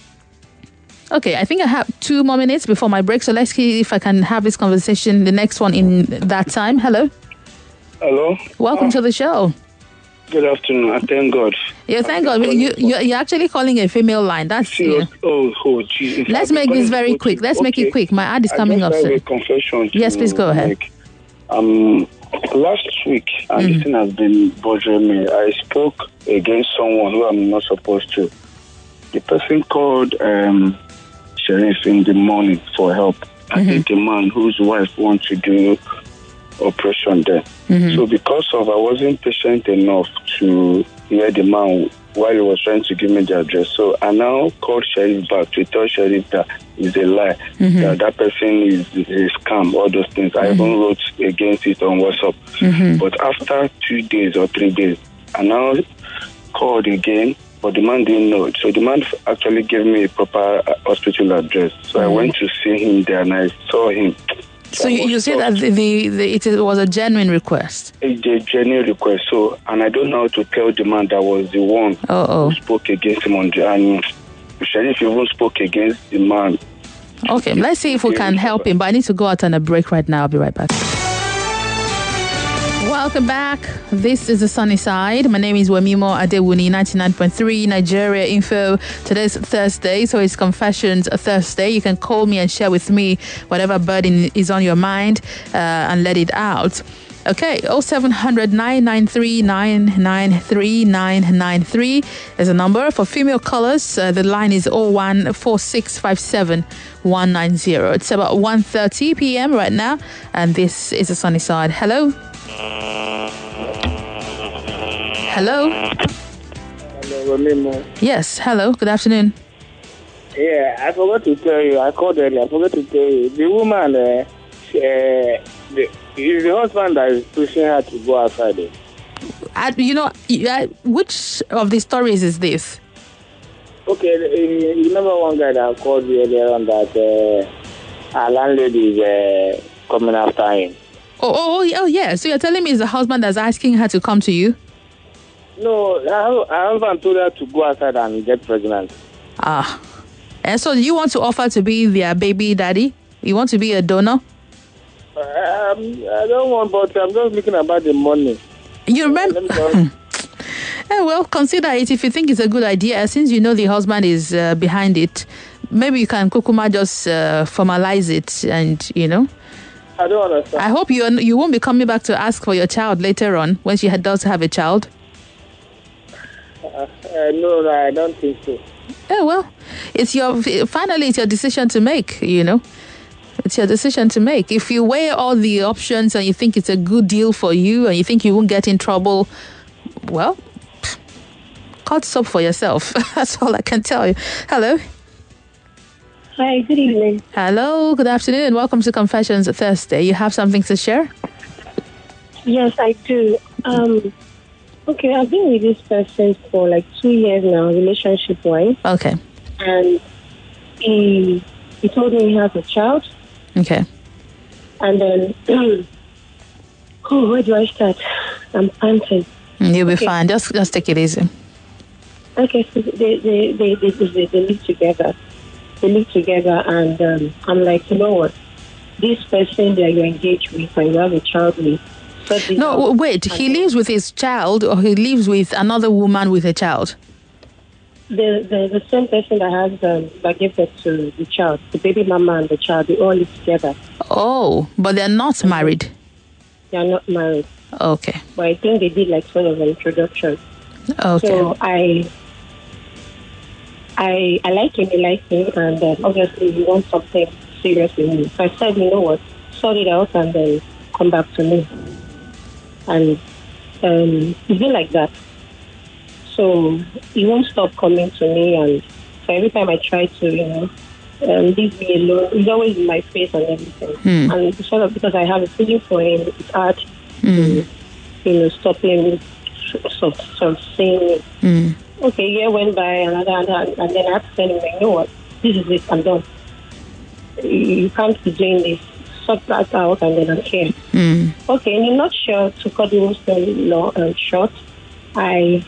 Okay, I think I have two more minutes before my break, so let's see if I can have this conversation, the next one in that time. Hello. Hello. Welcome Oh, to the show. Good afternoon. I thank God. Yeah, thank God. You, you, you're actually calling a female line. That's yeah. Oh, oh, Jesus. Let's make this very quick. Let's make it quick. My ad is coming I up just have soon. a confession. Yes, to please go ahead. make. Um, last week, and Mhm. this thing has been bothering me. I spoke against someone who I'm not supposed to. The person called um, Sheriff in the morning for help. I think a man whose wife wants to do operation there. Mhm. So because of I wasn't patient enough to hear the man while he was trying to give me the address. So I now called Sheriff back to tell Sheriff that it's a lie, Mhm. that that person is, is a scam, all those things. I even wrote against it on WhatsApp. Mhm. But after two days or three days, I now called again, but the man didn't know it. So the man actually gave me a proper uh, hospital address. So I went to see him there and I saw him. So you, you say that the, the, the it is- was a genuine request. It's a genuine request. So, and I don't know how to tell the man that was the one Uh-oh. who spoke against him on the, and Sheriff even spoke against the man. Okay, let's see if we can help him. But I need to go out on a break right now. I'll be right back. Welcome back. This is the Sunny Side. My name is Wemimo Adewuni, ninety-nine point three Nigeria Info. Today's Thursday, so it's Confessions Thursday. You can call me and share with me whatever burden is on your mind uh, and let it out. Okay, oh seven hundred, nine nine three, nine nine three, nine nine three is a number. For female callers, uh, the line is oh one four six five seven one nine zero. It's about one thirty p.m. right now, and this is the Sunny Side. Hello? Hello? Hello, Wemimo. Yes, hello, good afternoon. Yeah, I forgot to tell you. I called earlier. I forgot to tell you. The woman, uh, she, uh, the, it's the husband that is pushing her to go outside. Eh? I, you know, I, which of the stories is this? Okay, uh, you remember one guy that called you earlier on that uh, our landlady is uh, coming after him? Oh, oh, oh, oh, yeah. So you're telling me it's the husband that's asking her to come to you? No, her, her husband told her to go outside and get pregnant. Ah. And so you want to offer to be their baby daddy? You want to be a donor? Um, I don't want, but I'm just looking about the money. You remember? Yeah, well, consider it if you think it's a good idea. Since you know the husband is uh, behind it, maybe you can kukuma just uh, formalize it and, you know. I don't understand. I hope you you won't be coming back to ask for your child later on when she does have a child. Uh, uh, no, no, I don't think so. Yeah, well, it's your finally it's your decision to make. You know, it's your decision to make. If you weigh all the options and you think it's a good deal for you and you think you won't get in trouble, well, cut soap for yourself. That's all I can tell you. Hello. Hi, good evening. Hello, good afternoon. Welcome to Confessions Thursday. You have something to share? Yes, I do. Um, okay, I've been with this person for like two years now, relationship-wise. Okay. And he he told me he has a child. Okay. And then, oh, where do I start? I'm panting. You'll be okay. fine. Just just take it easy. Okay, so they they they they, they, they live together. They live together, and um, I'm like, you know what? This person that you're engaged with and you have a child with. No, wait. He lives with his child, or he lives with another woman with a child? The the, the same person that has um, that gave birth to the child, the baby mama and the child, they all live together. Oh, but they're not married. They are not married. Okay. But I think they did like sort of an introduction. Okay. So I. I, I like him, I like him, and uh, obviously he wants something serious with me. So I said, you know what, sort it out and then come back to me. And um, it's been like that. So he won't stop coming to me, and so every time I try to, you know, um, leave me alone, he's always in my face and everything. Hmm. And sort of because I have a feeling for him, it's hard Hmm. to, you know, stop him sort of, sort of saying it. Hmm. Okay, a year went by, another, another, and then I had to tell him, you know what, this is it, I'm done. You can't be doing this. Sort that out, and then I'm here. Mm. Okay, in a nutshell, to cut the whole story long and short, I,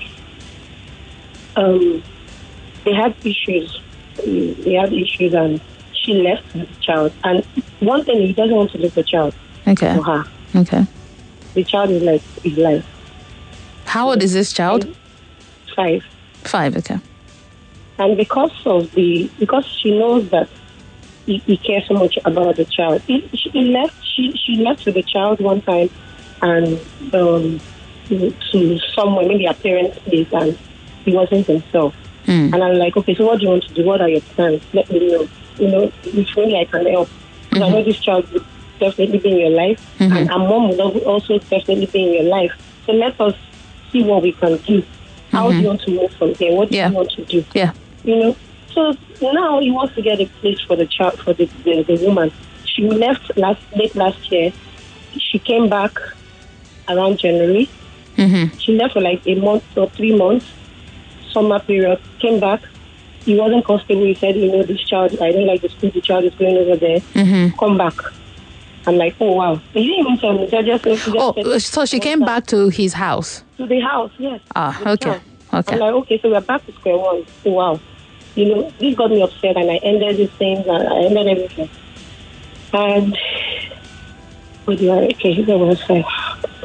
um, they had issues. They had issues, and she left with the child. And one thing, he doesn't want to leave the child. Okay. For her. Okay. The child is like his life. How old is this child? Five. Five, okay. And because of the, because she knows that he, he cares so much about the child, he, she he left. She she left with the child one time, and um, to somewhere, maybe a parent's place, and he wasn't himself. Mm. And I'm like, okay, so what do you want to do? What are your plans? Let me know. You know, if only I can help. Because mm-hmm. I know this child would definitely be in your life, mm-hmm. and our mom would also definitely be in your life. So let us see what we can do. How Mm-hmm. do you want to move from here? What do Yeah. you want to do? Yeah. You know. So now he wants to get a place for the child, for the, the, the woman. She left last late last year. She came back around January. Mm-hmm. She left for like a month or three months, summer period. Came back. He wasn't comfortable. He said, you know, this child, I don't like the school. The child is going over there. Mm-hmm. Come back. I'm like, oh wow. He didn't even tell me. He just, he just Oh, said, so she came back to his house? to the house, yes. Ah, The okay. child. Okay. I'm like, okay, so we're back to square one. Oh, wow. You know, this got me upset, and I ended these things, and I ended everything. And, what do I, okay, here's what I say.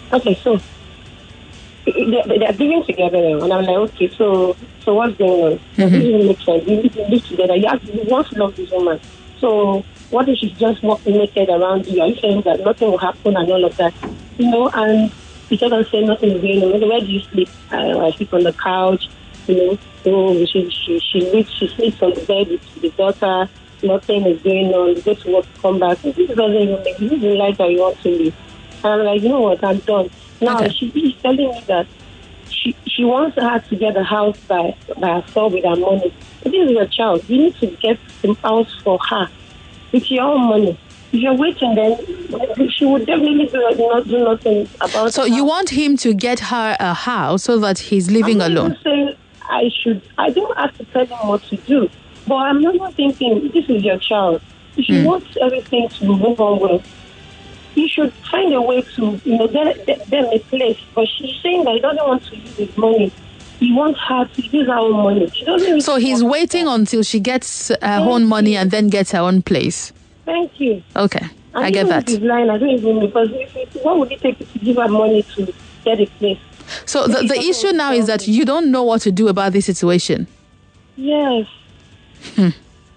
Okay, so they, they are living together now, and I'm like, okay, so so what's going on? Mm-hmm. This doesn't make sense. You need to live together. You have you want to love this woman. So what if she's just walking naked around you? Are you saying that nothing will happen and all of that? You know, and he doesn't say nothing is going on. Where do you sleep? I, I sleep on the couch. You know, so she she she sleeps she sleeps on the bed with the daughter. Nothing is going on. You go to work, come back. This doesn't even make this is the life that you want to live. And I'm like, you know what? I'm done. Now Okay. she, she's telling me that she she wants her to get a house by by herself with her money. But this is a child. You need to get the house for her with your own money. If you're waiting, then she would definitely do, not do nothing about. So you want him to get her a house so that he's living I'm alone? not saying I should. I don't have to tell him what to do. But I'm not thinking this is your child. If you Mm. want everything to move on well, you should find a way to, you know, get get them a place. But she's saying that he doesn't want to use his money. He wants her to use her own money. She doesn't. So he's waiting until she gets her own money and then gets her own place. Thank you. Okay, I, I get even that. if he's lying, I don't even know, because if it, what would it take to give her money to get a place? So the, the issue now is that you don't know what to do about this situation. Yes. Hmm.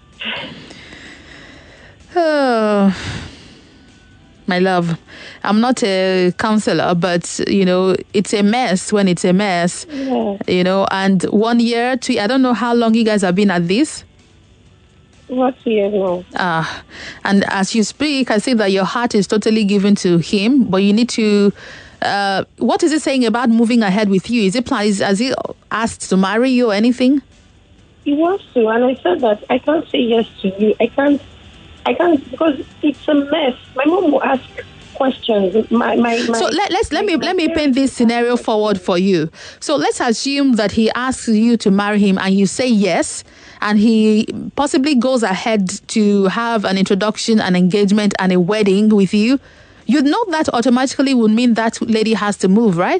Oh, my love, I'm not a counselor, but you know, it's a mess when it's a mess. Yeah. You know, and one year, two, I don't know how long you guys have been at this. What year now? Ah, and as you speak, I see that your heart is totally given to him, but you need to. Uh, what is he saying about moving ahead with you? Is it plan? Is has he asked to marry you or anything? He wants to, and I said that I can't say yes to you. I can't, I can't, because it's a mess. My mom will ask questions. My, my, my So let, let's let me let me paint this scenario forward for you. So let's assume that he asks you to marry him and you say yes, and he possibly goes ahead to have an introduction, an engagement, and a wedding with you. You know that automatically would mean that lady has to move, right?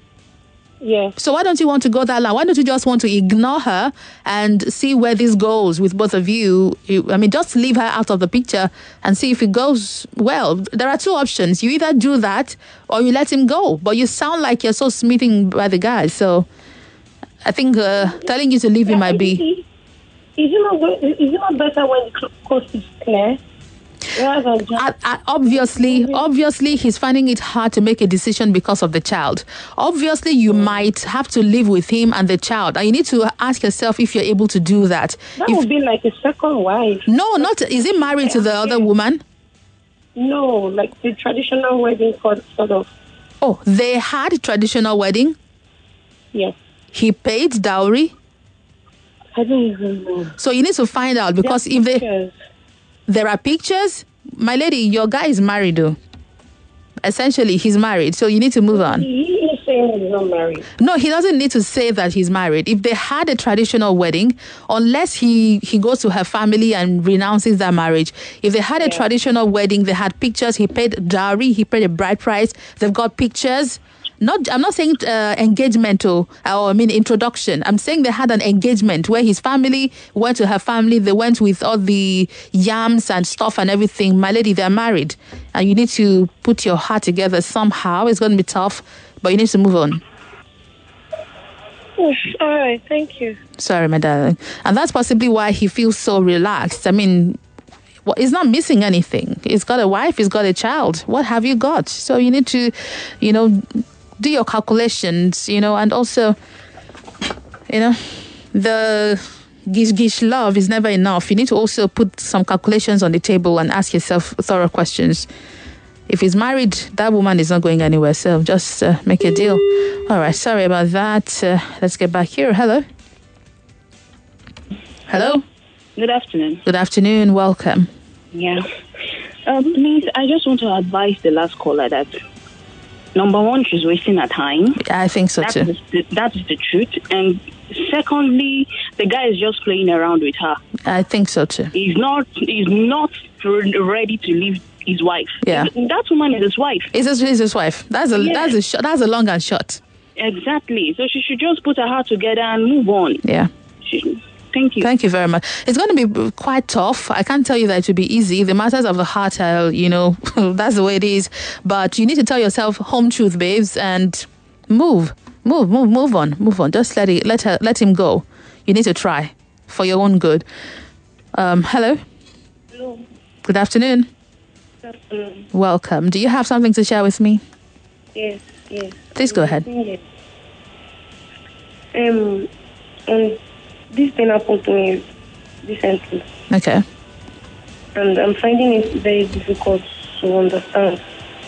Yeah. So why don't you want to go that long? Why don't you just want to ignore her and see where this goes with both of you? You I mean, just leave her out of the picture and see if it goes well. There are two options. You either do that or you let him go. But you sound like you're so smitten by the guy. So I think uh, telling you to leave him might be... Is it not, go- is it not better when the coast is clear? Rather than just I, I, obviously, obviously, he's finding it hard to make a decision because of the child. Obviously, you might have to live with him and the child, and you need to ask yourself if you're able to do that. That If- would be like a second wife. No, not. Is he married to the other woman? No, like the traditional wedding for sort of. Oh, they had traditional wedding. Yes. He paid dowry. I don't even know. So you need to find out, because There are if they pictures. there are pictures, my lady, your guy is married though. Essentially, he's married, so you need to move on. He is saying he's not married. No, he doesn't need to say that he's married. If they had a traditional wedding, unless he, he goes to her family and renounces that marriage. If they had a traditional wedding, they had pictures, he paid dowry, he paid a bride price, they've got pictures. Not, I'm not saying uh, engagement or, or I mean introduction. I'm saying they had an engagement where his family went to her family. They went with all the yams and stuff and everything. My lady, they're married, and you need to put your heart together somehow. It's going to be tough, but you need to move on. All right, thank you. Sorry, my darling. And that's possibly why he feels so relaxed. I mean, well, he's not missing anything. He's got a wife, he's got a child. What have you got? So you need to, you know, do your calculations, you know, and also, you know, the gish gish love is never enough. You need to also put some calculations on the table and ask yourself thorough questions. If he's married, that woman is not going anywhere. So just uh, make a deal. All right. Sorry about that. Uh, let's get back here. Hello. Hello. Good afternoon. Good afternoon. Welcome. Yeah. Um, please, I just want to advise the last caller that number one, she's wasting her time. I think so that too. Is the, that is the truth. And secondly, the guy is just playing around with her. I think so too. He's not. He's not ready to leave his wife. Yeah. That woman is his wife. Is his, is his wife? That's a Yeah. that's a short, that's a long and short. Exactly. So she should just put her heart together and move on. Yeah. She, Thank you. Thank you very much. It's going to be quite tough. I can't tell you that it will be easy. The matters of the heart, are, you know, that's the way it is. But you need to tell yourself home truth, babes, and move, move, move, move on, move on. Just let it, let her, let him go. You need to try for your own good. Um, hello. Hello. Good afternoon. Good afternoon. Welcome. Do you have something to share with me? Yes, yes. Please go ahead. Um, and this thing happened to me recently, Okay. and I'm finding it very difficult to understand.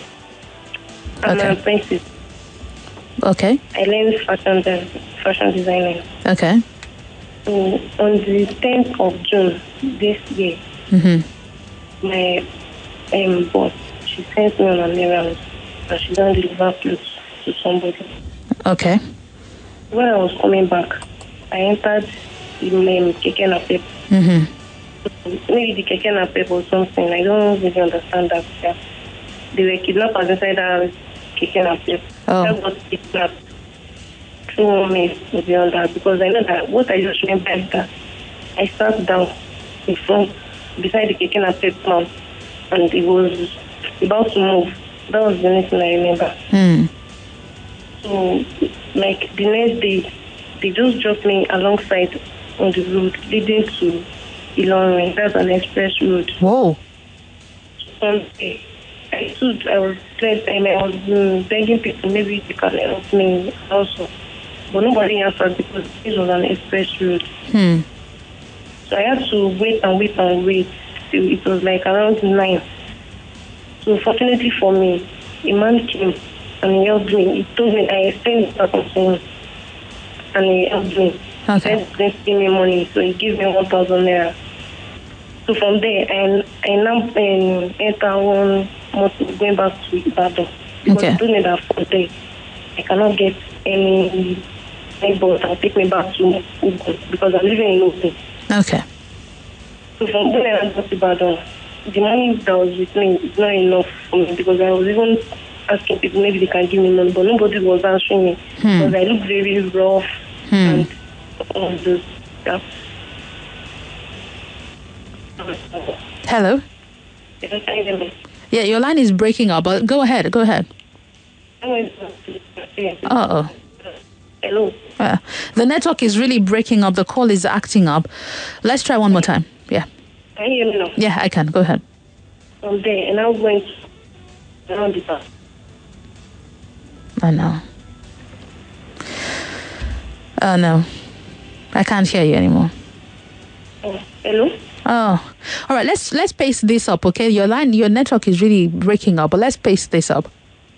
I'm Okay. an apprentice. Okay. I learned fashion de- fashion designing. Okay. So on the tenth of June this year, Mm-hmm. my um, boss, she sent me on an errand, and she done deliver clothes to somebody. Okay. When I was coming back, I entered the um, Keke Napep. Mm-hmm. Maybe the Keke Napep or something. I don't really understand that. Yeah. They were kidnappers inside that Keke Napep. Oh. I got kidnapped. Two moments beyond that, because I know that what I just remember is that I sat down in front, beside the Keke Napep man, and it was about to move. That was the next thing I remember. Mm. So, like the next day, they just dropped me alongside on the road leading to Ilorin. That's an express road. Whoa. One day, I stood, I was stressed, and I was um, begging people maybe they can help me also. But nobody answered because this was an express road. Hmm. So I had to wait and wait and wait till it was like around nine. So fortunately for me, a man came and he helped me. He told me, I explained the to him, and he helped me. Okay. He said, "Don't give me money," so he gave me one thousand naira. So from there, I, I now um, enter one motor going back to Ibadan. Because Okay. he told me that from there, I cannot get any, any bus that will take me back to Ogun because I'm living in Ogun. Okay. So from when I got to Ibadan, the money that was with me is not enough for me because I was even asking people maybe they can give me money, but nobody was answering me Hmm. because I look very rough Hmm. and all those stuff. Hello. Yeah, your line is breaking up, but go ahead. Go ahead. Uh-oh. Hello. Uh, the network is really breaking up. The call is acting up. Let's try one more time. Yeah. Can you hear me now? Yeah, I can. Go ahead. From there, and I went around the back. Oh, no. Oh, no. I can't hear you anymore. Oh, hello? Oh, all right. Let's let's pace this up, okay? Your line, your network is really breaking up, but let's pace this up.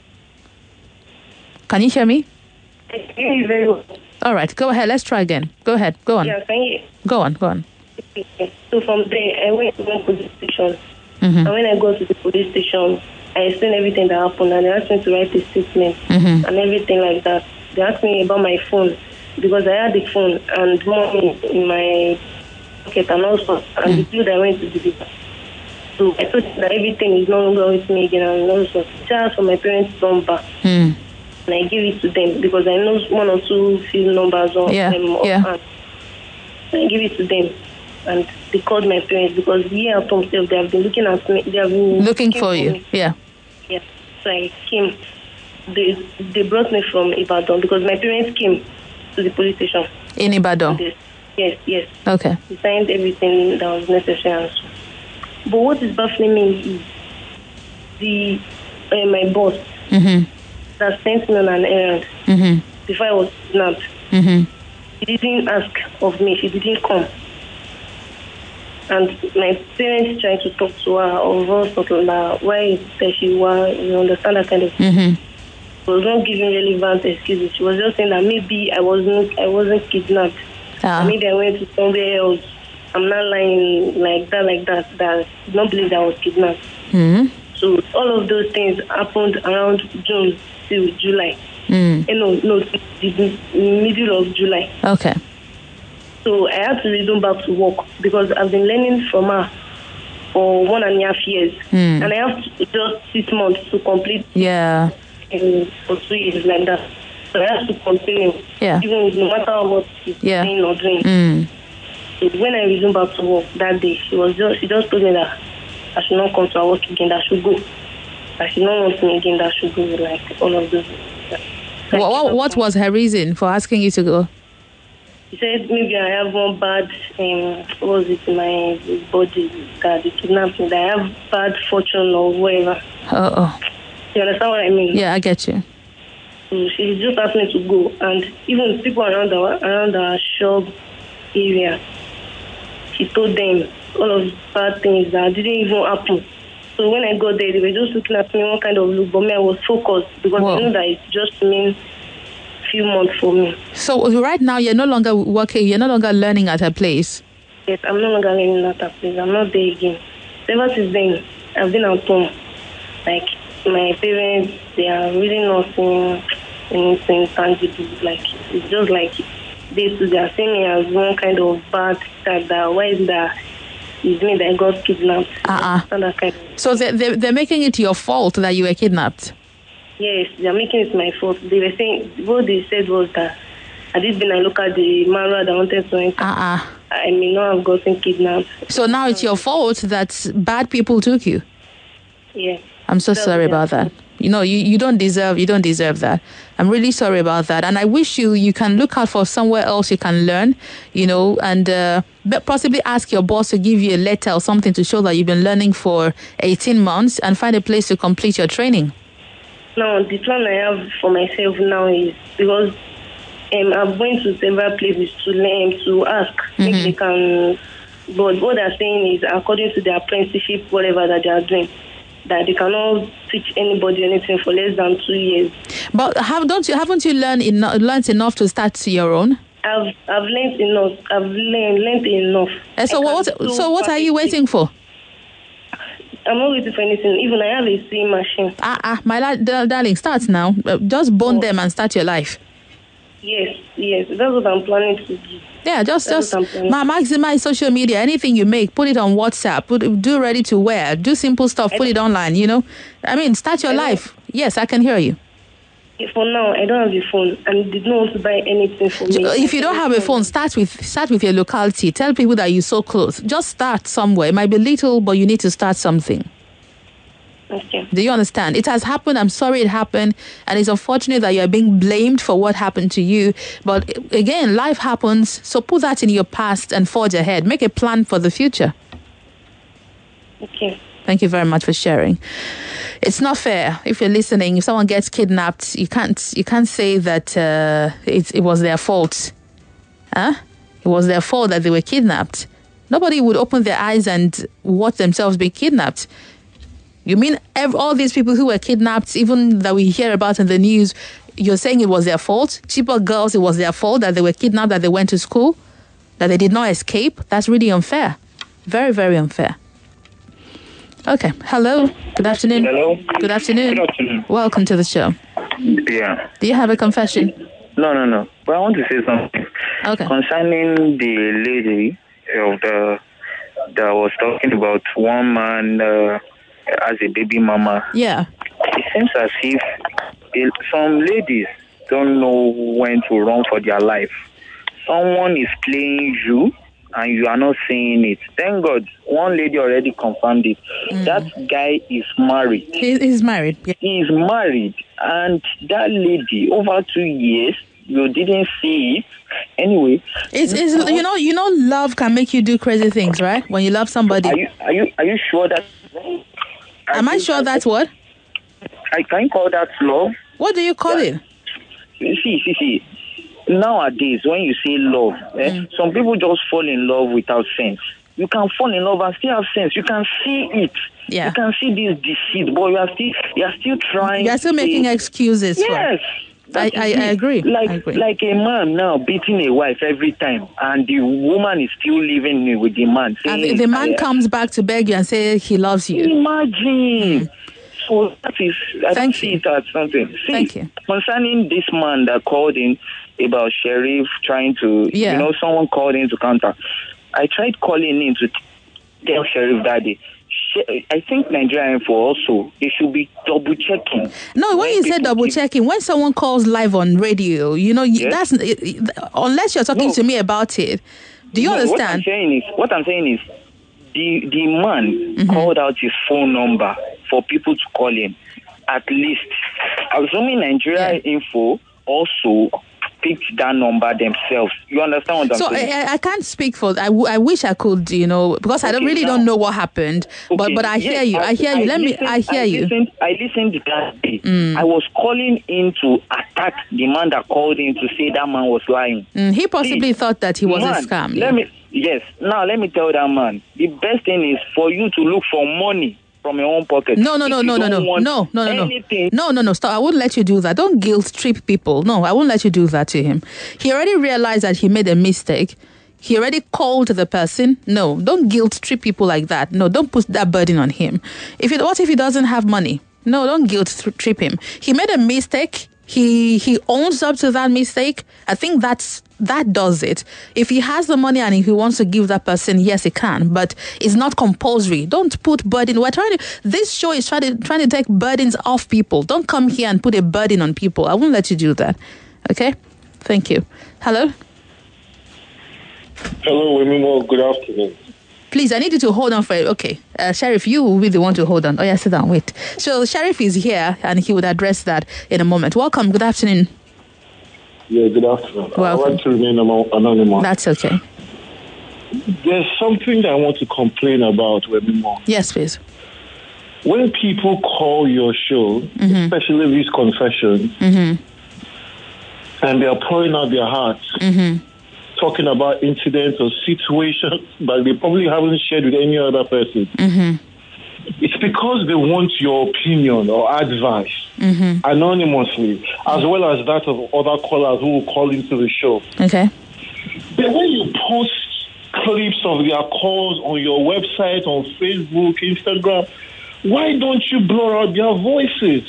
Can you hear me? I can hear you very well. All right, go ahead. Let's try again. Go ahead. Go on. Yeah, can you? Go on. Go on. So from there, I went to one police station. Mm-hmm. And when I got to the police station, I explained everything that happened, and they asked me to write a statement Mm-hmm. and everything like that. They asked me about my phone because I had the phone and money in my pocket and also, and the food I went to deliver. So I told them that everything is no longer with me again, and also I asked for my parents' number. Mm. And I give it to them because I know one or two few numbers on Yeah, them. yeah. And I give it to them, and they called my parents because here at home self, they have been looking at me. They have been Looking for you. me. Yeah. Yeah. So I came. They they brought me from Ibadan because my parents came to the police station. In Ibadan. This. Yes, yes. Okay. They signed everything that was necessary. And so. But what is baffling me is the uh, my boss Mm-hmm. that sent me on an errand Mm-hmm. before I was kidnapped. Mm-hmm. She didn't ask of me. She didn't come. And my parents tried to talk to her or something like why that she was, you understand that kind of thing. Mm-hmm. She was not giving relevant excuses. She was just saying that maybe I wasn't I wasn't kidnapped. Ah. Maybe I went to somewhere else. I'm not lying like that, like that, that I don't believe that I was kidnapped. Mm-hmm. So all of those things happened around June till July. Mm. Eh, no, no, the middle of July. Okay. So I had to resume back to work because I've been learning from her for one and a half years. Mm. And I have to, just six months to complete Yeah. um, for two years like that. So I have to continue. Yeah. Even no matter what she's Yeah. saying or doing. Mm. So when I resumed back to work that day, she was just she just told me that I should not come to her work again, that I should go. That she don't want me again, that I should go, like all of those. What, what, what was her reason for asking you to go? She said maybe I have one bad, um, what was it, in my body that they kidnapped me, that I have bad fortune or whatever. Uh-oh. You understand what I mean? Yeah, I get you. So she just asked me to go, and even people around our around our shop area, she told them all of bad things that didn't even happen. So when I got there, they were just looking at me one kind of look, but me, I was focused because Whoa. I knew that it's just mean few months for me. So right now, you're no longer working, you're no longer learning at her place? Yes, I'm no longer learning at her place. I'm not there again. Ever since then, I've been at home. Like, my parents, they are really not seeing anything tangible. Like, it's just like they, they are seeing me as one kind of bad type that, why is that? It's me that got kidnapped. Uh-uh. Kind of. So they're, they're, they're making it your fault that you were kidnapped? Yes, they're making it my fault. They were saying, what they said was that had it been I look at the Mara that wanted to enter, uh-uh. I may not have gotten kidnapped. So now it's your fault that bad people took you? Yeah. I'm so sorry about that. You know, you, you don't deserve you don't deserve that. I'm really sorry about that. And I wish you you can look out for somewhere else you can learn, you know, and uh, possibly ask your boss to give you a letter or something to show that you've been learning for eighteen months and find a place to complete your training. No, the plan I have for myself now is because um, I'm going to several places to learn, to ask mm-hmm. if they can. But what they're saying is, according to their apprenticeship, whatever that they are doing, that they cannot teach anybody anything for less than two years. But have don't you haven't you learned enough learned enough to start your own? I've I've learned enough. I've learned learned enough. And so what so what are you waiting for? I'm not waiting for anything. Even I have a sewing machine. Ah ah, my la- darling, start now. Uh, just bone oh. them and start your life. Yes, yes, that's what I'm planning to do. Yeah, just that's just ma- maximize social media. Anything you make, put it on WhatsApp. Put do ready to wear. Do simple stuff. I put it online. You know, I mean, start your I life. Yes, I can hear you. For now, I don't have a phone and did not want to buy anything for me. If you don't have a phone, start with start with your locality. Tell people that you're so close. Just start somewhere. It might be little, but you need to start something. Okay. Do you understand? It has happened. I'm sorry it happened. And it's unfortunate that you're being blamed for what happened to you. But again, life happens. So put that in your past and forge ahead. Make a plan for the future. Okay. Thank you very much for sharing. It's not fair. If you're listening, if someone gets kidnapped, you can't you can't say that uh, it, it was their fault. Huh? It was their fault that they were kidnapped. Nobody would open their eyes and watch themselves be kidnapped. You mean every, all these people who were kidnapped, even that we hear about in the news, you're saying it was their fault? Cheaper girls, it was their fault that they were kidnapped, that they went to school, that they did not escape? That's really unfair. Very, very unfair. Okay. Hello. Good afternoon. Hello. Good afternoon. Good afternoon. Welcome to the show. Yeah. Do you have a confession? No, no, no. But I want to say something. Okay. Concerning the lady of the that was talking about one man uh, as a baby mama. Yeah. It seems as if it, some ladies don't know when to run for their life. Someone is playing you and you are not seeing it. Thank God, one lady already confirmed it. Mm. That guy is married. He, he's married. Yeah. He is married. And that lady, over two years, you didn't see it. Anyway. It's, it's you know, you know, love can make you do crazy things, right? When you love somebody. Are you, are you, are you sure that... Am I, I sure that's what? I can't call that love. What do you call yeah. it? See, see, see. Nowadays, when you say love, eh, mm. some people just fall in love without sense. You can fall in love and still have sense. You can see it. Yeah. You can see this deceit, but you are still, you are still trying. You are still making say, excuses. Yes. I, I, I agree. Like, I agree. Like a man now beating a wife every time, and the woman is still living with the man. Saying, and the man uh, comes back to beg you and say he loves you. Imagine. Mm. So that is, I Thank see you. it as something. See, Thank you. Concerning this man that called in about Sheriff trying to, yeah. you know, someone called in to counter. I tried calling in to tell Sheriff Daddy. I think Nigerian for also, they should be double checking. No, when you say double checking, when someone calls live on radio, you know, yes. that's unless you're talking no. to me about it. Do you No, understand? What I'm saying is, what I'm saying is, the the man Mm-hmm. called out his phone number for people to call him. At least, assuming Nigeria Info also picked that number themselves. You understand what I'm So saying? I, I can't speak for. I, w- I wish I could, you know, because I don't Okay, really now- don't know what happened. But Okay, but I hear yes, you. I hear you. Let me. listened- I hear you. Listened, I listened that day. Mm. I was calling in to attack the man that called in to say that man was lying. Mm, he possibly Please, thought that he was man, a scam. Let me. Yes. Now let me tell that man. The best thing is for you to look for money from your own pocket. No, no, no, If you no, no, don't no, want no, no, no, no, anything, no, no, no. Stop! I wouldn't let you do that. Don't guilt trip people. No, I won't let you do that to him. He already realized that he made a mistake. He already called the person. No, don't guilt trip people like that. No, don't put that burden on him. If it, what if he doesn't have money? No, don't guilt trip him. He made a mistake. He he owns up to that mistake. I think that's that does it. If he has the money and if he wants to give that person, yes, he can. But it's not compulsory. Don't put burden. We're trying to. This show is trying to trying to take burdens off people. Don't come here and put a burden on people. I won't let you do that. Okay. Thank you. Hello. Hello, Wemimo. Good afternoon. Please, I need you to hold on for it. Okay. Uh, Sheriff, you will be the one to hold on. Oh, yeah, sit down. Wait. So, Sheriff is here and he would address that in a moment. Welcome. Good afternoon. Yeah, good afternoon. I Welcome. want to remain amo- anonymous. That's okay. There's something that I want to complain about, Wemimo. Yes, please. When people call your show, Mhm. especially these confessions, Mm-hmm. and they are pouring out their hearts, Mm-hmm. talking about incidents or situations that they probably haven't shared with any other person, Mm-hmm. it's because they want your opinion or advice Mm-hmm. anonymously, as well as that of other callers who will call into the show. Okay. But when you post clips of their calls on your website, on Facebook, Instagram, why don't you blur out their voices?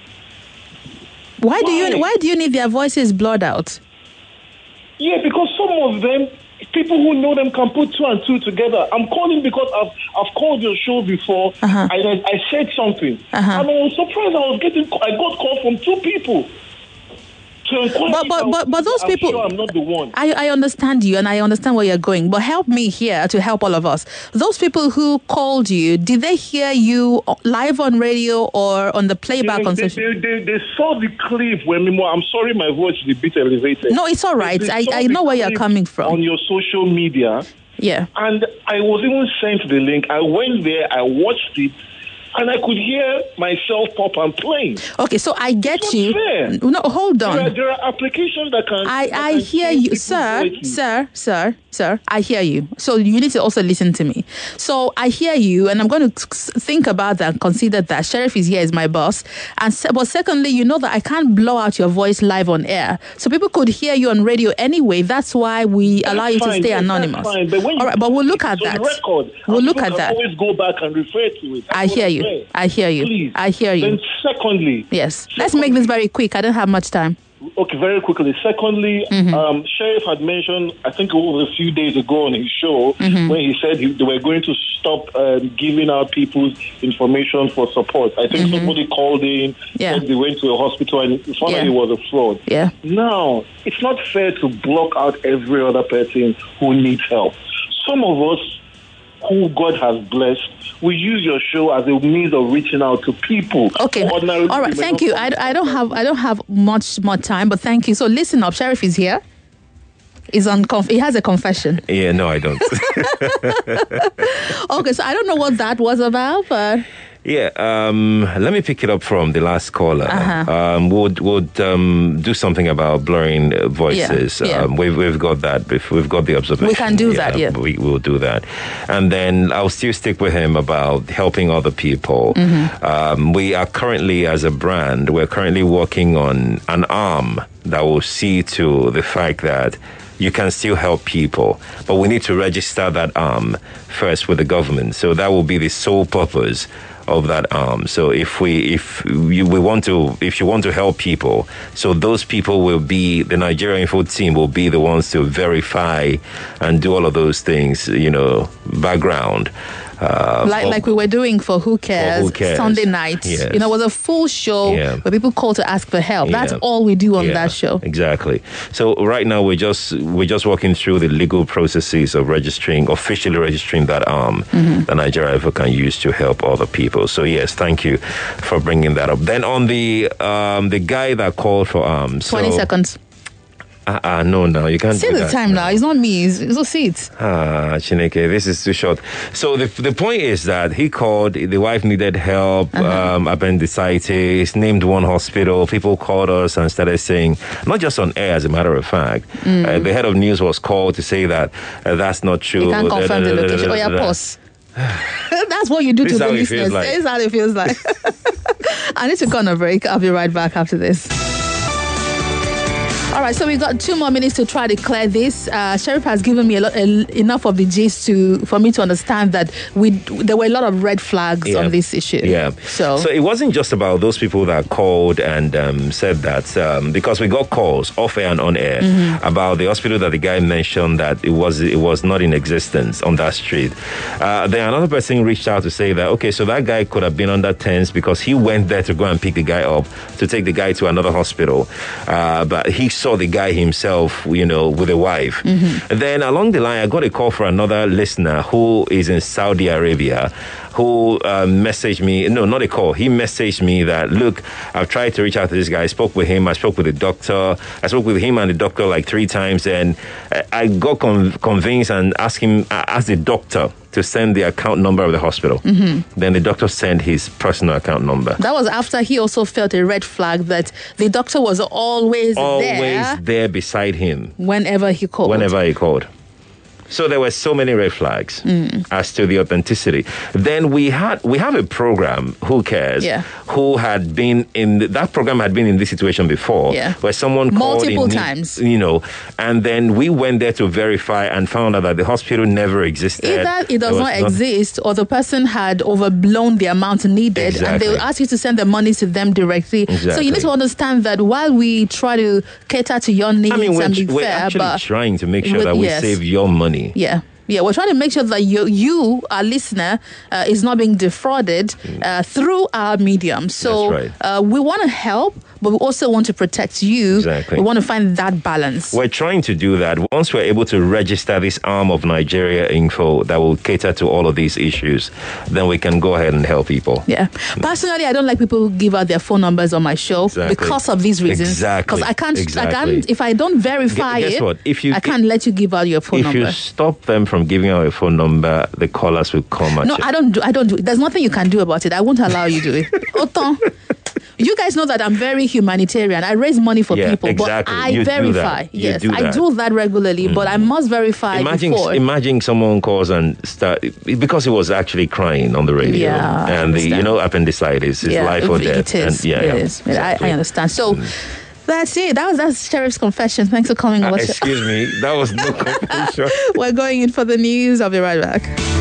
Why, do you why do you need their voices blurred out? Yeah, because some of them, people who know them can put two and two together. I'm calling because I've I've called your show before. Uh-huh. I I said something, Uh-huh. and I was surprised. I was getting I got called from two people. To inquire But if but I was- but, but those I'm people, sure I'm not the one. I, I understand you and I understand where you're going, but help me here to help all of us. Those people who called you, did they hear you live on radio or on the playback They, on they, social? they, they, they saw the clip when Mimo, I'm sorry, my voice is a bit elevated. No, it's all right. They- they I, saw I the know where you're clip coming from. on your social media. Yeah. And I was even sent the link. I went there, I watched it, and I could hear myself pop and playing. Okay, so I get It's not you. fair. No, hold on. There are, there are applications that can. I, that I can hear change you, people's sir, voices. sir, sir, sir. I hear you. So you need to also listen to me. So I hear you, and I'm going to think about that, consider that. Sheriff is here, is my boss. And se- but secondly, you know that I can't blow out your voice live on air, so people could hear you on radio anyway. That's why we That's allow you to fine, stay yes, that's anonymous. fine. But when you All right, but we'll look at it's on that. record, We'll and look people at can that. always go back and refer to it. That's I what hear I'm you. saying. I hear you. Please. I hear you. Then secondly, Yes. Let's make this very quick. I don't have much time. okay, very quickly. Secondly, Mhm. um, Sheriff had mentioned, I think it was a few days ago on his show, Mhm. when he said he, they were going to stop um, giving out people's information for support. I think Mhm. somebody called in, Yeah. said they went to a hospital, and it found out Yeah. it was a fraud. Yeah. Now, it's not fair to block out every other person who needs help. Some of us who God has blessed, we use your show as a means of reaching out to people. Okay. Ordinarily, All right. we may Thank not you. I, I don't have I don't have much more time, but thank you. So listen up. Sheriff is here. Is on. Conf- he has a confession. Yeah, no, I don't. Okay. So I don't know what that was about, but Yeah, um, let me pick it up from the last caller. Uh-huh. Um, would would um, do something about blurring uh, voices. Yeah, yeah. Um, we've we've got that. bef- We've got the observation. We can do that, yeah. we will do that, and then I'll still stick with him about helping other people. Mhm. Um, we are currently, as a brand, we're currently working on an arm that will see to the fact that you can still help people, but we need to register that arm first with the government. So that will be the sole purpose of that arm. So if we if you, we want to if you want to help people, so those people will be the Nigeria Info team will be the ones to verify and do all of those things, you know, background. Uh, like for, like we were doing for Who Cares, Who Cares. Sunday night. Yes. You know, it was a full show Yeah. where people call to ask for help. That's Yeah. all we do on Yeah, that show. Exactly. So right now we're just we're just working through the legal processes of registering, officially registering that arm Mhm. that Nigeria Info can use to help other people. So yes, thank you for bringing that up. Then on the um, the guy that called for arms. Twenty so, seconds. Uh, uh, no, no, you can't See do the that. time now. It's not me. It's, it's see it. Ah, Chineke, this is too short. So the the point is that he called, the wife needed help, Uh-huh. um, appendicitis, named one hospital. People called us and started saying, not just on air, as a matter of fact, Mm. uh, the head of news was called to say that uh, that's not true. You can't confirm the location. Oh, yeah, pause. That's what you do This to is the how it listeners. feels like. This is how it feels like. I need to go on a break. I'll be right back after this. All right, so we got two more minutes to try to clear this. Uh, Sheriff has given me a lot, a, enough of the gist to for me to understand that we there were a lot of red flags Yeah. on this issue. Yeah. So, So it wasn't just about those people that called and um, said that um, because we got calls off air and on air Mhm. about the hospital that the guy mentioned that it was it was not in existence on that street. Uh, then another person reached out to say that okay, so that guy could have been under tens because he went there to go and pick the guy up to take the guy to another hospital, uh, but he saw the guy himself, you know, with a wife. Mhm. And then along the line, I got a call for another listener who is in Saudi Arabia, who uh, messaged me. No, not a call. He messaged me that, look, I've tried to reach out to this guy. I spoke with him. I spoke with the doctor. I spoke with him and the doctor like three times, and I- I got con- convinced and asked him, I asked the doctor to send the account number of the hospital. Mhm. Then the doctor sent his personal account number. that was after he also felt a red flag that the doctor was always, Always there there beside him whenever he called. whenever he called. So there were so many red flags Mm. as to the authenticity. Then we had we have a program, Who Cares, Yeah. who had been in the, that program had been in this situation before, Yeah. where someone Multiple called in, times. you know, and then we went there to verify and found out that the hospital never existed. Either it does There not was exist or the person had overblown the amount needed and they will Exactly. ask you to send the money to them directly. So you Exactly. need to understand that while we try to cater to your needs I mean, we're, and be we're fair, actually but trying to make sure with- that we yes. save your money. yeah. Yeah, we're trying to make sure that you, you our listener, uh, is not being defrauded uh, through our medium. So That's right. uh, we want to help, but we also want to protect you. Exactly. We want to find that balance. We're trying to do that. Once we're able to register this arm of Nigeria Info that will cater to all of these issues, then we can go ahead and help people. Yeah. Personally, I don't like people who give out their phone numbers on my show Exactly. because of these reasons. Exactly. Because I can't, I Exactly. can't, if I don't verify Guess it, what? If you- I can't let you give out your phone If number. you stop them from giving out a phone number, the callers will come at No, you. I don't do. I don't do. There's nothing you can do about it. I won't allow you to do it. Oton, you guys know that I'm very humanitarian. I raise money for Yeah, people, exactly. but I You do verify. that. You Yes, do I that. do that regularly, but I must verify Imagine, before. imagine someone calls and start because he was actually crying on the radio, Yeah, I and the you understand. know appendicitis is yeah, life or it- death. It is. And, yeah, it yeah, is. I, exactly. I understand. So. That's it. That was that's Sheriff's confession. Thanks for coming. Uh, over. excuse me, that was no confession. We're going in for the news. I'll be right back.